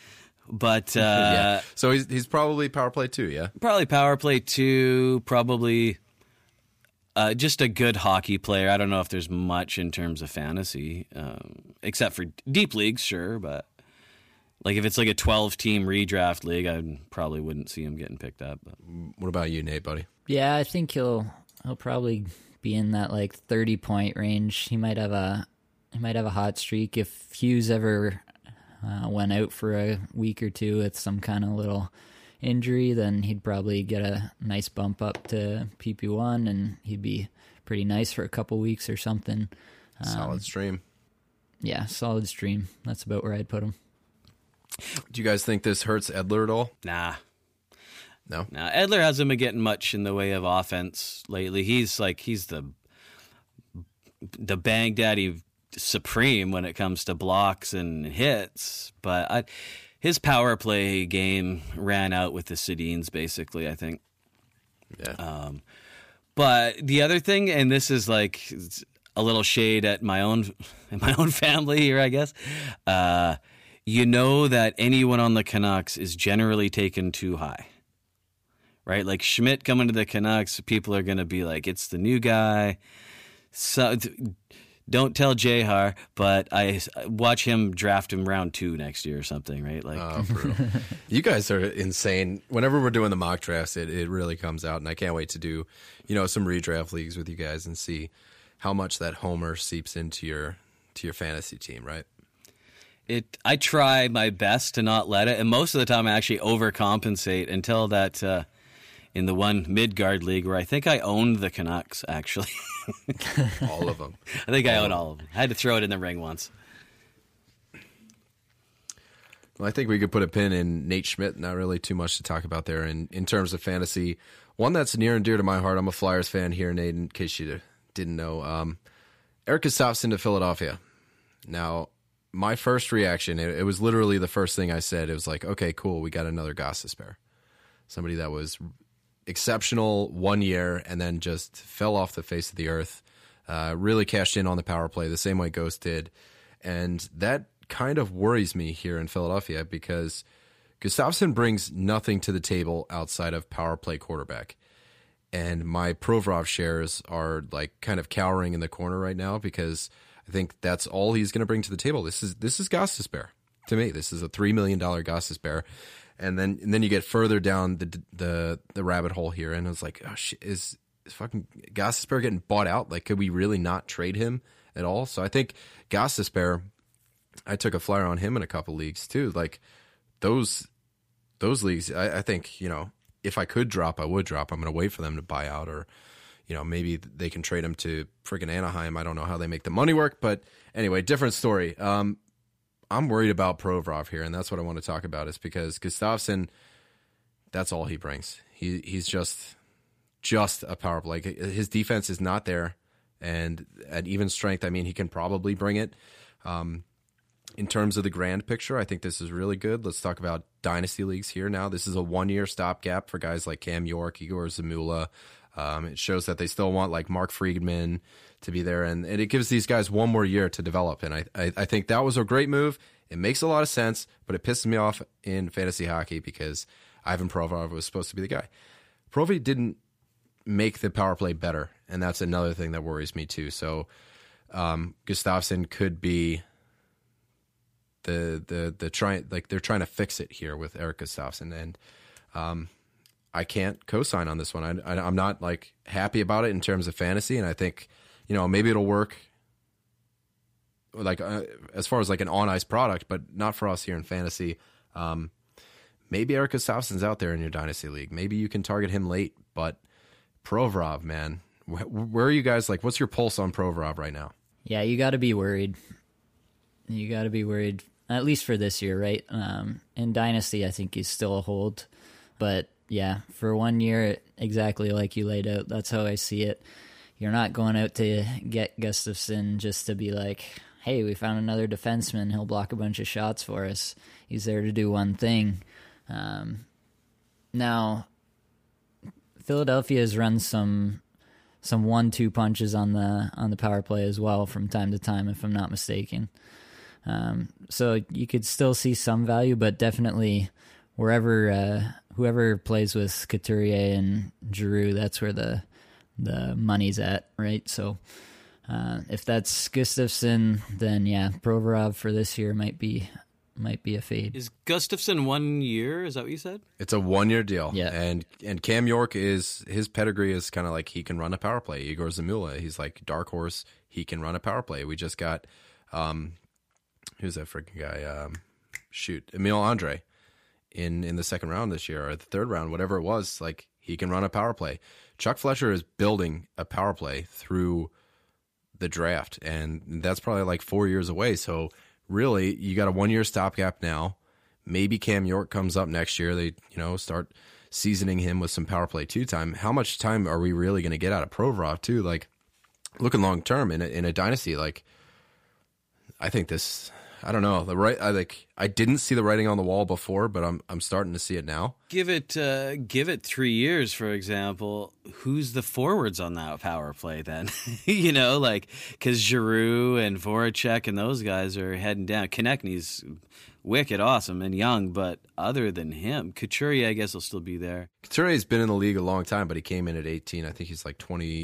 But Yeah. So he's probably power play 2, yeah? probably power play 2, probably just a good hockey player. I don't know if there's much in terms of fantasy, except for deep leagues, sure. But like if it's like a 12-team redraft league, I probably wouldn't see him getting picked up. But. What about you, Nate, buddy? Yeah, I think he'll probably be in that like 30-point range. He might have a hot streak if Hughes ever went out for a week or two with some kind of little injury. Then he'd probably get a nice bump up to PP1, and he'd be pretty nice for a couple weeks or something. Solid stream. Yeah, solid stream. That's about where I'd put him. Do you guys think this hurts Edler at all? Nah. No? Now Edler hasn't been getting much in the way of offense lately. He's the bang daddy supreme when it comes to blocks and hits, but his power play game ran out with the Sedins, basically, I think. Yeah. But the other thing, and this is like a little shade at my own family here, I guess. You know that anyone on the Canucks is generally taken too high. Right? Like Schmidt coming to the Canucks, people are going to be like, it's the new guy. So don't tell Jehar, but I watch him draft him round 2 next year or something, right? Like, for real. You guys are insane. Whenever we're doing the mock drafts, it really comes out, and I can't wait to do, some redraft leagues with you guys and see how much that homer seeps into your fantasy team, right? I try my best to not let it, and most of the time I actually overcompensate until that in the one Midgard league where I think I owned the Canucks, actually. All of them. I think I own all of them. I had to throw it in the ring once. Well, I think we could put a pin in Nate Schmidt. Not really too much to talk about there in terms of fantasy. One that's near and dear to my heart. I'm a Flyers fan here, Nate, in case you didn't know. Erik Gustafsson to Philadelphia. Now, my first reaction, it was literally the first thing I said. It was like, okay, cool, we got another Gostisbehere. Somebody that was exceptional 1 year and then just fell off the face of the earth. Really cashed in on the power play the same way Ghost did. And that kind of worries me here in Philadelphia because Gustafsson brings nothing to the table outside of power play quarterback. And my Provorov shares are like kind of cowering in the corner right now because I think that's all he's going to bring to the table. This is Gostisbehere to me. This is a $3 million Gostisbehere. And then you get further down the rabbit hole here, and it's like, oh shit, is fucking Gostisbehere getting bought out? Like, could we really not trade him at all? So I think Gostisbehere, I took a flyer on him in a couple leagues too. Like those leagues, I think if I could drop, I would drop. I'm going to wait for them to buy out, or maybe they can trade him to friggin' Anaheim. I don't know how they make the money work, but anyway, different story. I'm worried about Provorov here, and that's what I want to talk about, is because Gustafsson, that's all he brings. He's just a power play. His defense is not there, and at even strength, I mean, he can probably bring it. In terms of the grand picture, I think this is really good. Let's talk about dynasty leagues here now. This is a 1-year stopgap for guys like Cam York, Igor Zamula. It shows that they still want like Mark Friedman to be there, and it gives these guys 1 more year to develop. And I think that was a great move. It makes a lot of sense, but it pisses me off in fantasy hockey because Ivan Provorov was supposed to be the guy. Provi didn't make the power play better, and that's another thing that worries me too. So Gustafsson could be the trying, like they're trying to fix it here with Erik Gustafsson, and I can't co-sign on this one. I'm not like happy about it in terms of fantasy, and I think maybe it'll work like as far as like an on ice product, but not for us here in fantasy. Maybe Erik Gustafsson's out there in your dynasty league. Maybe you can target him late, but Provorov, man, where are you guys? Like, what's your pulse on Provorov right now? Yeah, you got to be worried. You got to be worried, at least for this year, right? In dynasty, I think he's still a hold, but yeah, for 1 year, exactly like you laid out, that's how I see it. You're not going out to get Gustafsson just to be like, hey, we found another defenseman, he'll block a bunch of shots for us. He's there to do one thing. Now, Philadelphia has run some 1-2 punches on the power play as well from time to time, if I'm not mistaken. So you could still see some value, but definitely whoever plays with Couturier and Giroux, that's where the money's at, right? So if that's Gustafsson, then yeah, Provorov for this year might be a fade. Is Gustafsson 1 year? Is that what you said? It's a 1-year deal. Yeah. And Cam York his pedigree is kind of like he can run a power play. Igor Zamula, he's like dark horse. He can run a power play. We just got, who's that freaking guy? Emil Andre in the second round this year, or the third round, whatever it was. Like, he can run a power play. Chuck Fletcher is building a power play through the draft, and that's probably like 4 years away. So really, you got a 1-year stopgap now. Maybe Cam York comes up next year. They, start seasoning him with some power play 2 time. How much time are we really going to get out of Provorov too? Like, looking long term in a dynasty, like, I think this. I don't know. I didn't see the writing on the wall before, but I'm starting to see it now. Give it 3 years, for example. Who's the forwards on that power play then? Because Giroux and Voracek and those guys are heading down. Konechny's wicked awesome and young, but other than him, Couturier, I guess, will still be there. Couturier's been in the league a long time, but he came in at 18. I think he's like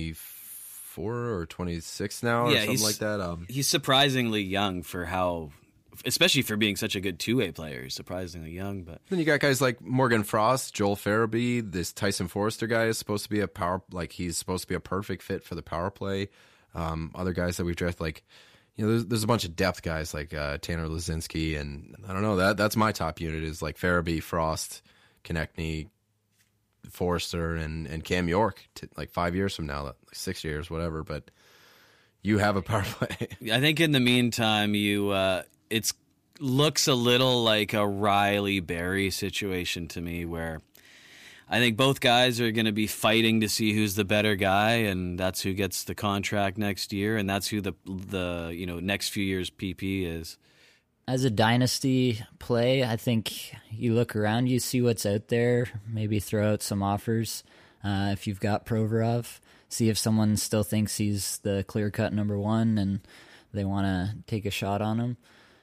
24 or 26 now, or something like that. He's surprisingly young for how. Especially for being such a good two-way player. He's surprisingly young. But then you got guys like Morgan Frost, Joel Farabee. This Tyson Forrester guy is supposed to be he's supposed to be a perfect fit for the power play. Other guys that we've drafted, there's a bunch of depth guys like Tanner Lazinski, and I don't know, that's my top unit is like Farabee, Frost, Konechny, Forrester, and Cam York. Like 5 years from now, like 6 years, whatever. But you have a power play. I think in the meantime, it looks a little like a Riley Berry situation to me, where I think both guys are going to be fighting to see who's the better guy, and that's who gets the contract next year, and that's who the next few years PP is. As a dynasty play, I think you look around, you see what's out there, maybe throw out some offers. If you've got Provorov, see if someone still thinks he's the clear-cut number one and they want to take a shot on him.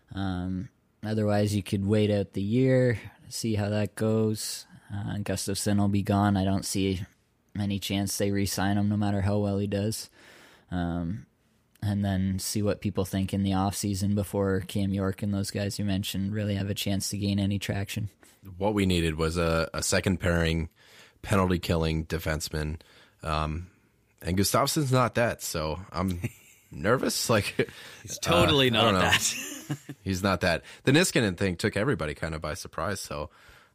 Otherwise, you could wait out the year, see how that goes. Gustafsson will be gone. I don't see any chance they re-sign him no matter how well he does. And then see what people think in the offseason before Cam York and those guys you mentioned really have a chance to gain any traction. What we needed was a second pairing, penalty-killing defenseman. And Gustafsson's not that, so I'm nervous. He's totally not that. He's not that. The Niskanen thing took everybody kind of by surprise, so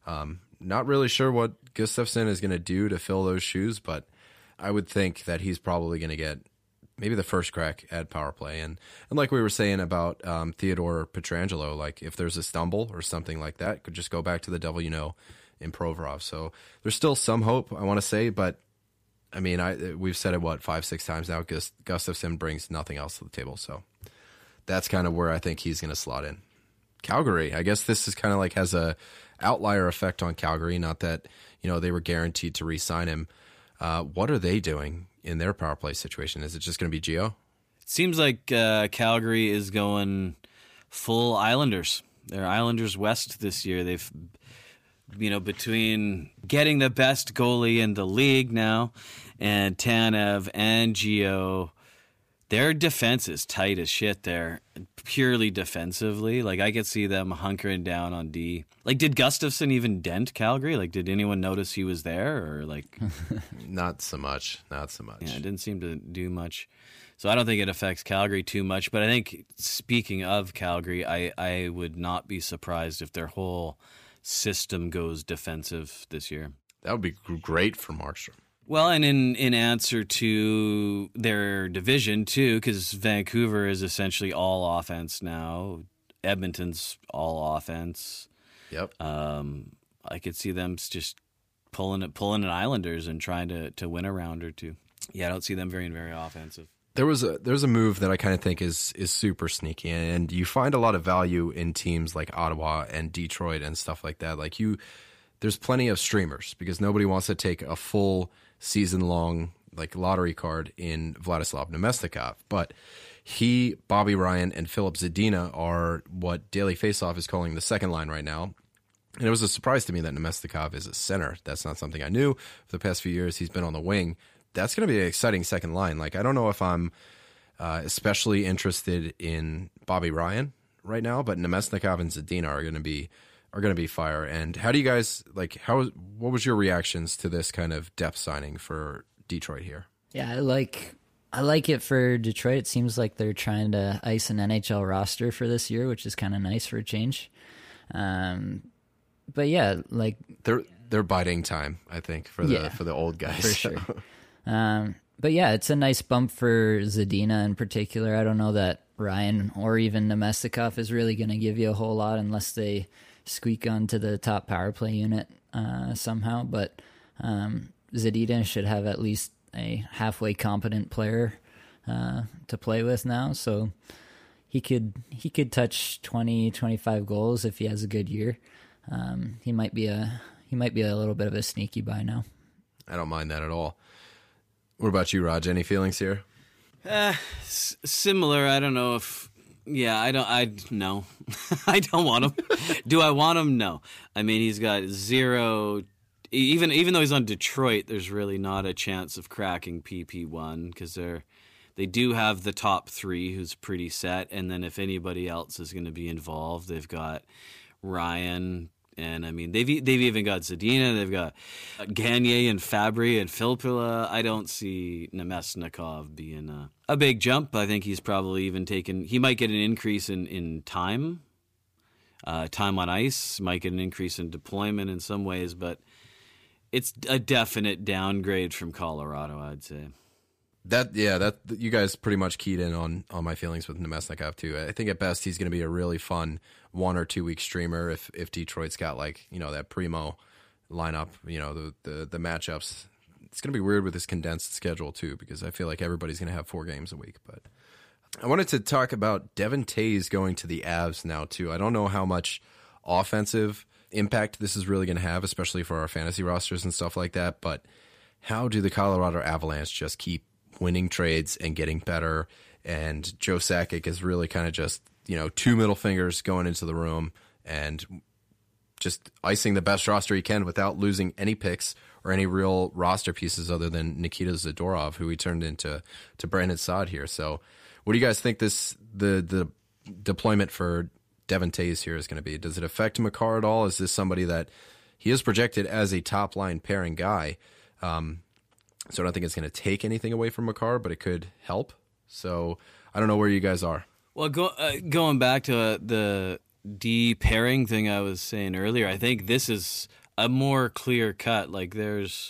not really sure what Gustafsson is going to do to fill those shoes, but I would think that he's probably going to get maybe the first crack at power play. And like we were saying about Theodore Pietrangelo, like if there's a stumble or something like that, could just go back to the devil in Provorov. So there's still some hope, I want to say, but I mean, we've said it, 5-6 times now, Gustafsson brings nothing else to the table. So that's kind of where I think he's going to slot in. Calgary, I guess this is kind of like has a outlier effect on Calgary. Not that, they were guaranteed to re-sign him. What are they doing in their power play situation? Is it just going to be Gio? It seems like Calgary is going full Islanders. They're Islanders West this year. They've, between getting the best goalie in the league now and Tanev and Gio, their defense is tight as shit there, purely defensively. Like, I could see them hunkering down on D. Like, did Gustafsson even dent Calgary? Like, did anyone notice he was there? Or, like... Not so much. Yeah, it didn't seem to do much. So I don't think it affects Calgary too much. But I think, speaking of Calgary, I would not be surprised if their whole system goes defensive this year. That would be great for Markstrom. Well, and in answer to their division, too, because Vancouver is essentially all offense now. Edmonton's all offense. Yep. I could see them just pulling at Islanders and trying to win a round or two. Yeah, I don't see them very offensive. There's a move that I kind of think is super sneaky, and you find a lot of value in teams like Ottawa and Detroit and stuff like that. There's plenty of streamers because nobody wants to take a full season-long like lottery card in Vladislav Nemestikov, but he, Bobby Ryan, and Philip Zadina are what Daily Faceoff is calling the second line right now. And it was a surprise to me that Nemestikov is a center. That's not something I knew. For the past few years, he's been on the wing. That's going to be an exciting second line. Like, I don't know if I'm especially interested in Bobby Ryan right now, but Nemesnikov and Zadina are going to be fire. And how do you guys like? What was your reactions to this kind of depth signing for Detroit here? Yeah, I like it for Detroit. It seems like they're trying to ice an NHL roster for this year, which is kind of nice for a change. But yeah, like they're biding time, I think, for the old guys. For sure. But yeah, it's a nice bump for Zadina in particular. I don't know that Ryan or even Nemestikov is really going to give you a whole lot unless they squeak onto the top power play unit somehow. But Zadina should have at least a halfway competent player to play with now. So he could touch 20, 25 goals if he has a good year. He might be a little bit of a sneaky buy now. I don't mind that at all. What about you, Raj? Any feelings here? Similar. I don't know if. Yeah, no. I don't want him. Do I want him? No. I mean, he's got zero. Even though he's on Detroit, there's really not a chance of cracking PP1 because they do have the top three who's pretty set, and then if anybody else is going to be involved, they've got Ryan. And, I mean, they've even got Zadina. They've got Gagner and Fabry and Filppula. I don't see Nemesnikov being a big jump. I think he's probably even he might get an increase in time on ice, might get an increase in deployment in some ways, but it's a definite downgrade from Colorado, I'd say. That you guys pretty much keyed in on my feelings with Nemesnikov too. I think at best he's going to be a really fun 1 or 2 week streamer if Detroit's got like, you know, that primo lineup, you know, the matchups. It's going to be weird with this condensed schedule too because I feel like everybody's going to have 4 games a week. But I wanted to talk about Devon Toews going to the Avs now too. I don't know how much offensive impact this is really going to have, especially for our fantasy rosters and stuff like that. But how do the Colorado Avalanche just keep winning trades and getting better? And Joe Sakic is really kind of just, you know, 2 middle fingers going into the room and just icing the best roster he can without losing any picks or any real roster pieces other than Nikita Zadorov, who he turned into Brandon Saad here. So what do you guys think the deployment for Devon Toews here is going to be? Does it affect Makar at all? Is this somebody that he is projected as a top line pairing guy? So I don't think it's going to take anything away from Makar, but it could help. So I don't know where you guys are. Well, going back to the de-pairing thing I was saying earlier, I think this is a more clear cut. Like there's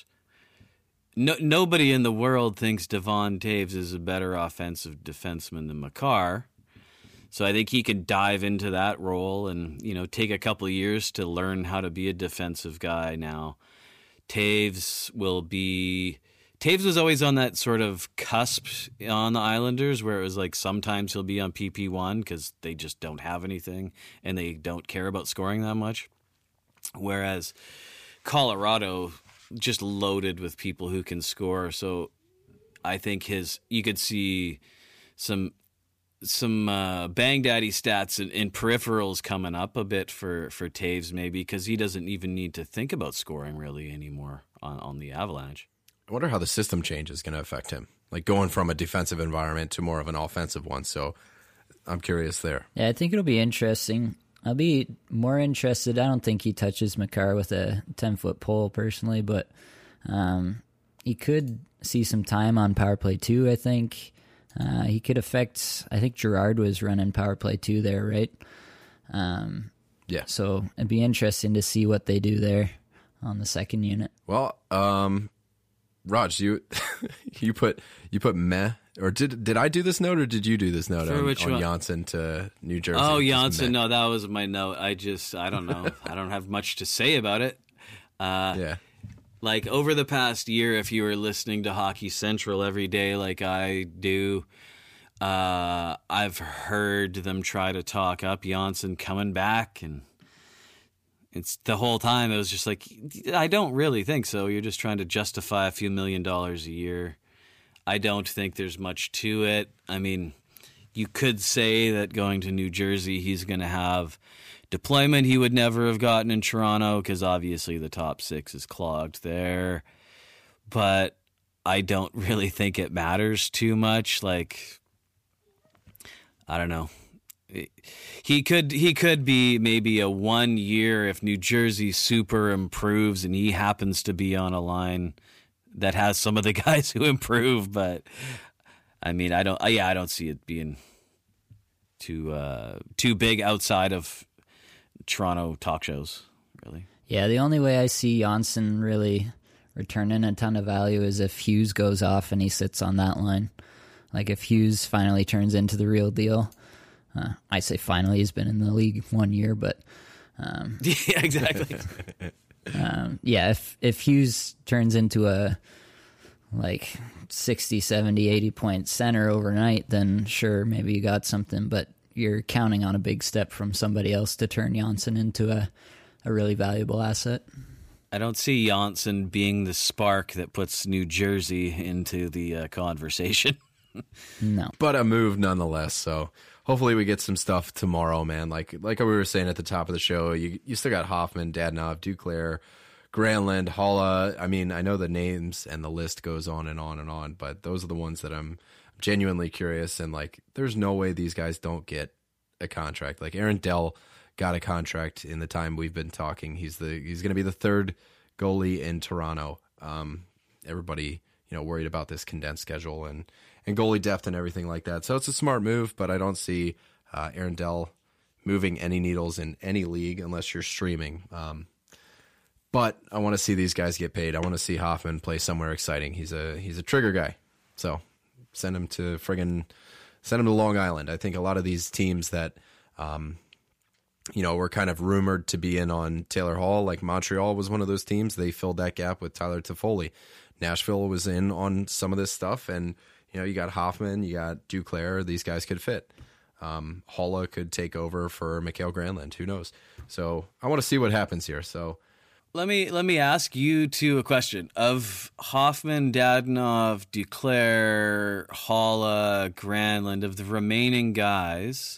nobody in the world thinks Devon Toews is a better offensive defenseman than Makar. So I think he can dive into that role and, you know, take a couple of years to learn how to be a defensive guy now. Toews was always on that sort of cusp on the Islanders where it was like sometimes he'll be on PP1 because they just don't have anything and they don't care about scoring that much. Whereas Colorado just loaded with people who can score. So I think you could see some Bang Daddy stats and peripherals coming up a bit for Toews maybe because he doesn't even need to think about scoring really anymore on the Avalanche. I wonder how the system change is going to affect him, like going from a defensive environment to more of an offensive one. So I'm curious there. Yeah, I think it'll be interesting. I'll be more interested. I don't think he touches Makar with a 10-foot pole personally, but he could see some time on power play 2, I think. He could affect, I think Girard was running power play 2 there, right? Yeah. So it'd be interesting to see what they do there on the second unit. Well, Raj, you put meh, or did I do this note or did you do this note on Janssen to New Jersey? Oh, Janssen, no, that was my note. I don't know. I don't have much to say about it. Yeah. Like over the past year, if you were listening to Hockey Central every day like I do, I've heard them try to talk up Janssen coming back, and it's the whole time it was just like, I don't really think so. You're just trying to justify a few $1 million a year. I don't think there's much to it. I mean, you could say that going to New Jersey, he's going to have deployment he would never have gotten in Toronto because obviously the top 6 is clogged there. But I don't really think it matters too much. Like, I don't know. He could be maybe a 1 year if New Jersey super improves and he happens to be on a line that has some of the guys who improve. But I mean, I don't see it being too big outside of Toronto talk shows, really. Yeah, the only way I see Johnsson really returning a ton of value is if Hughes goes off and he sits on that line. Like if Hughes finally turns into the real deal. I say finally, he's been in the league 1 year, but yeah, exactly. If Hughes turns into a like 60, 70, 80 point center overnight, then sure, maybe you got something, but you're counting on a big step from somebody else to turn Johnsson into a really valuable asset. I don't see Johnsson being the spark that puts New Jersey into the conversation. No. But a move nonetheless, so hopefully we get some stuff tomorrow, man. Like we were saying at the top of the show, you still got Hoffman, Dadonov, Duclair, Granlund, Haula. I mean, I know the names and the list goes on and on and on, but those are the ones that I'm genuinely curious. And like, there's no way these guys don't get a contract. Like Aaron Dell got a contract in the time we've been talking. He's going to be the 3rd goalie in Toronto. Everybody, worried about this condensed schedule and goalie depth and everything like that. So it's a smart move, but I don't see Aaron Dell moving any needles in any league unless you're streaming. But I want to see these guys get paid. I want to see Hoffman play somewhere exciting. He's a trigger guy. So send him to Long Island. I think a lot of these teams that, were kind of rumored to be in on Taylor Hall, like Montreal was one of those teams. They filled that gap with Tyler Toffoli. Nashville was in on some of this stuff, and you got Hoffman, you got Duclair. These guys could fit. Haula could take over for Mikael Granlund. Who knows? So I want to see what happens here. So let me ask you two a question. Of Hoffman, Dadonov, Duclair, Haula, Granlund, of the remaining guys,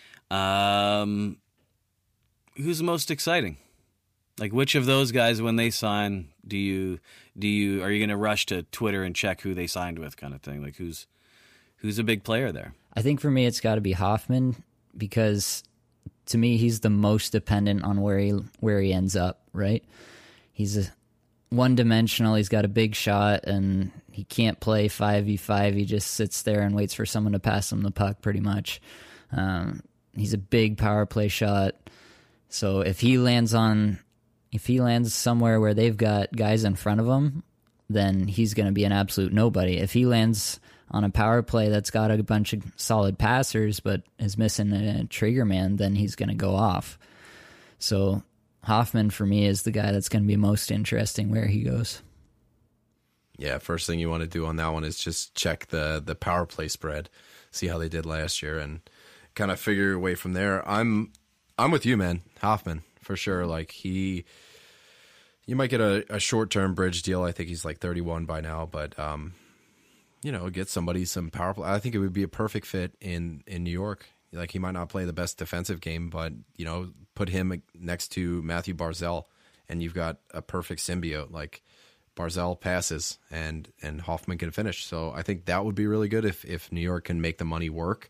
who's the most exciting? Like, which of those guys, when they sign, are you going to rush to Twitter and check who they signed with, kind of thing? Like, who's a big player there? I think for me, it's got to be Hoffman because to me, he's the most dependent on where he ends up. Right? He's one-dimensional. He's got a big shot, and he can't play 5v5. He just sits there and waits for someone to pass him the puck. Pretty much, he's a big power play shot. So if he lands somewhere where they've got guys in front of him, then he's going to be an absolute nobody. If he lands on a power play that's got a bunch of solid passers but is missing a trigger man, then he's going to go off. So Hoffman, for me, is the guy that's going to be most interesting where he goes. Yeah, first thing you want to do on that one is just check the power play spread, see how they did last year, and kind of figure your way from there. I'm with you, man. Hoffman, for sure. Like, you might get a short-term bridge deal. I think he's like 31 by now, but, get somebody some power play. I think it would be a perfect fit in New York. Like, he might not play the best defensive game, but, put him next to Matthew Barzal, and you've got a perfect symbiote. Like, Barzal passes, and Hoffman can finish. So I think that would be really good if New York can make the money work.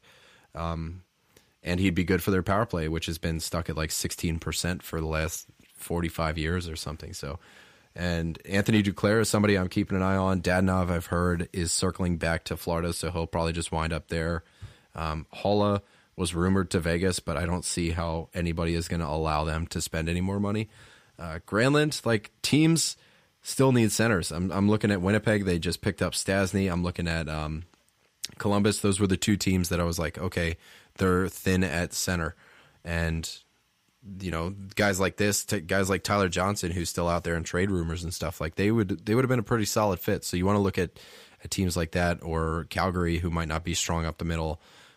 And he'd be good for their power play, which has been stuck at like 16% for the last 45 years or something. So, and Anthony Duclair is somebody I'm keeping an eye on. Dadonov, I've heard, is circling back to Florida, so he'll probably just wind up there. Haula was rumored to Vegas, but I don't see how anybody is going to allow them to spend any more money. Granlund, like, teams still need centers. I'm looking at Winnipeg. They just picked up Stasny. I'm looking at Columbus. Those were the two teams that I was like, okay, they're thin at center. And, guys like this, guys like Tyler Johnson, who's still out there in trade rumors and stuff, like they would have been a pretty solid fit. So you want to look at teams like that, or Calgary, who might not be strong up the middle,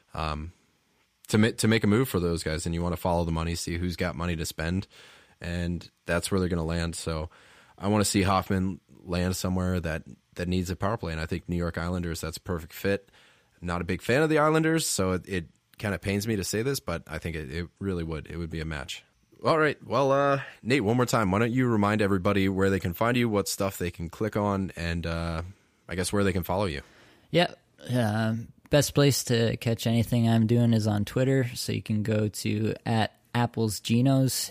to make a move for those guys. And you want to follow the money, see who's got money to spend, and that's where they're going to land. So I want to see Hoffman land somewhere that needs a power play. And I think New York Islanders, that's a perfect fit. Not a big fan of the Islanders, so it kind of pains me to say this, but I think it really would. It would be a match. All right. Well, Nate, one more time, why don't you remind everybody where they can find you, what stuff they can click on, and I guess where they can follow you. Yeah. Best place to catch anything I'm doing is on Twitter, so you can go to @ApplesGinos,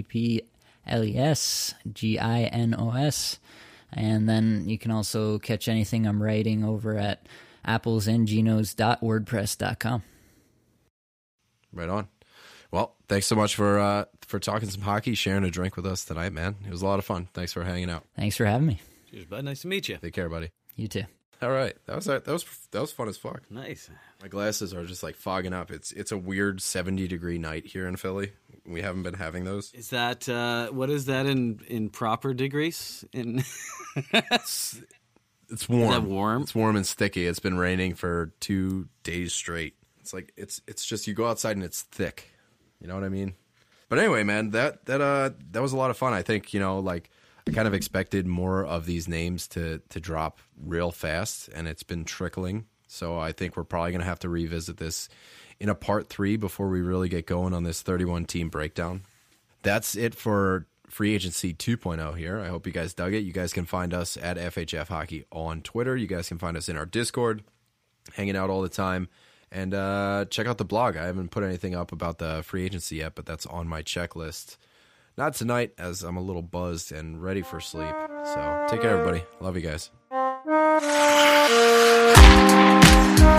AppleSGinos, and then you can also catch anything I'm writing over at applesandginos.wordpress.com. Right on. Well, thanks so much for talking some hockey, sharing a drink with us tonight, man. It was a lot of fun. Thanks for hanging out. Thanks for having me. Cheers, bud. Nice to meet you. Take care, buddy. You too. All right, that was fun as fuck. Nice. My glasses are just like fogging up. It's a weird 70-degree night here in Philly. We haven't been having those. Is that what is that in proper degrees? It's warm. Is that warm? It's warm and sticky. It's been raining for 2 days straight. It's like it's just you go outside and it's thick. You know what I mean? But anyway, man, that was a lot of fun. I think, like I kind of expected more of these names to drop real fast, and it's been trickling. So I think we're probably going to have to revisit this in a part 3 before we really get going on this 31-team breakdown. That's it for Free Agency 2.0 here. I hope you guys dug it. You guys can find us at FHF Hockey on Twitter. You guys can find us in our Discord, hanging out all the time. And check out the blog. I haven't put anything up about the free agency yet, but that's on my checklist. Not tonight, as I'm a little buzzed and ready for sleep. So take care, everybody. Love you guys.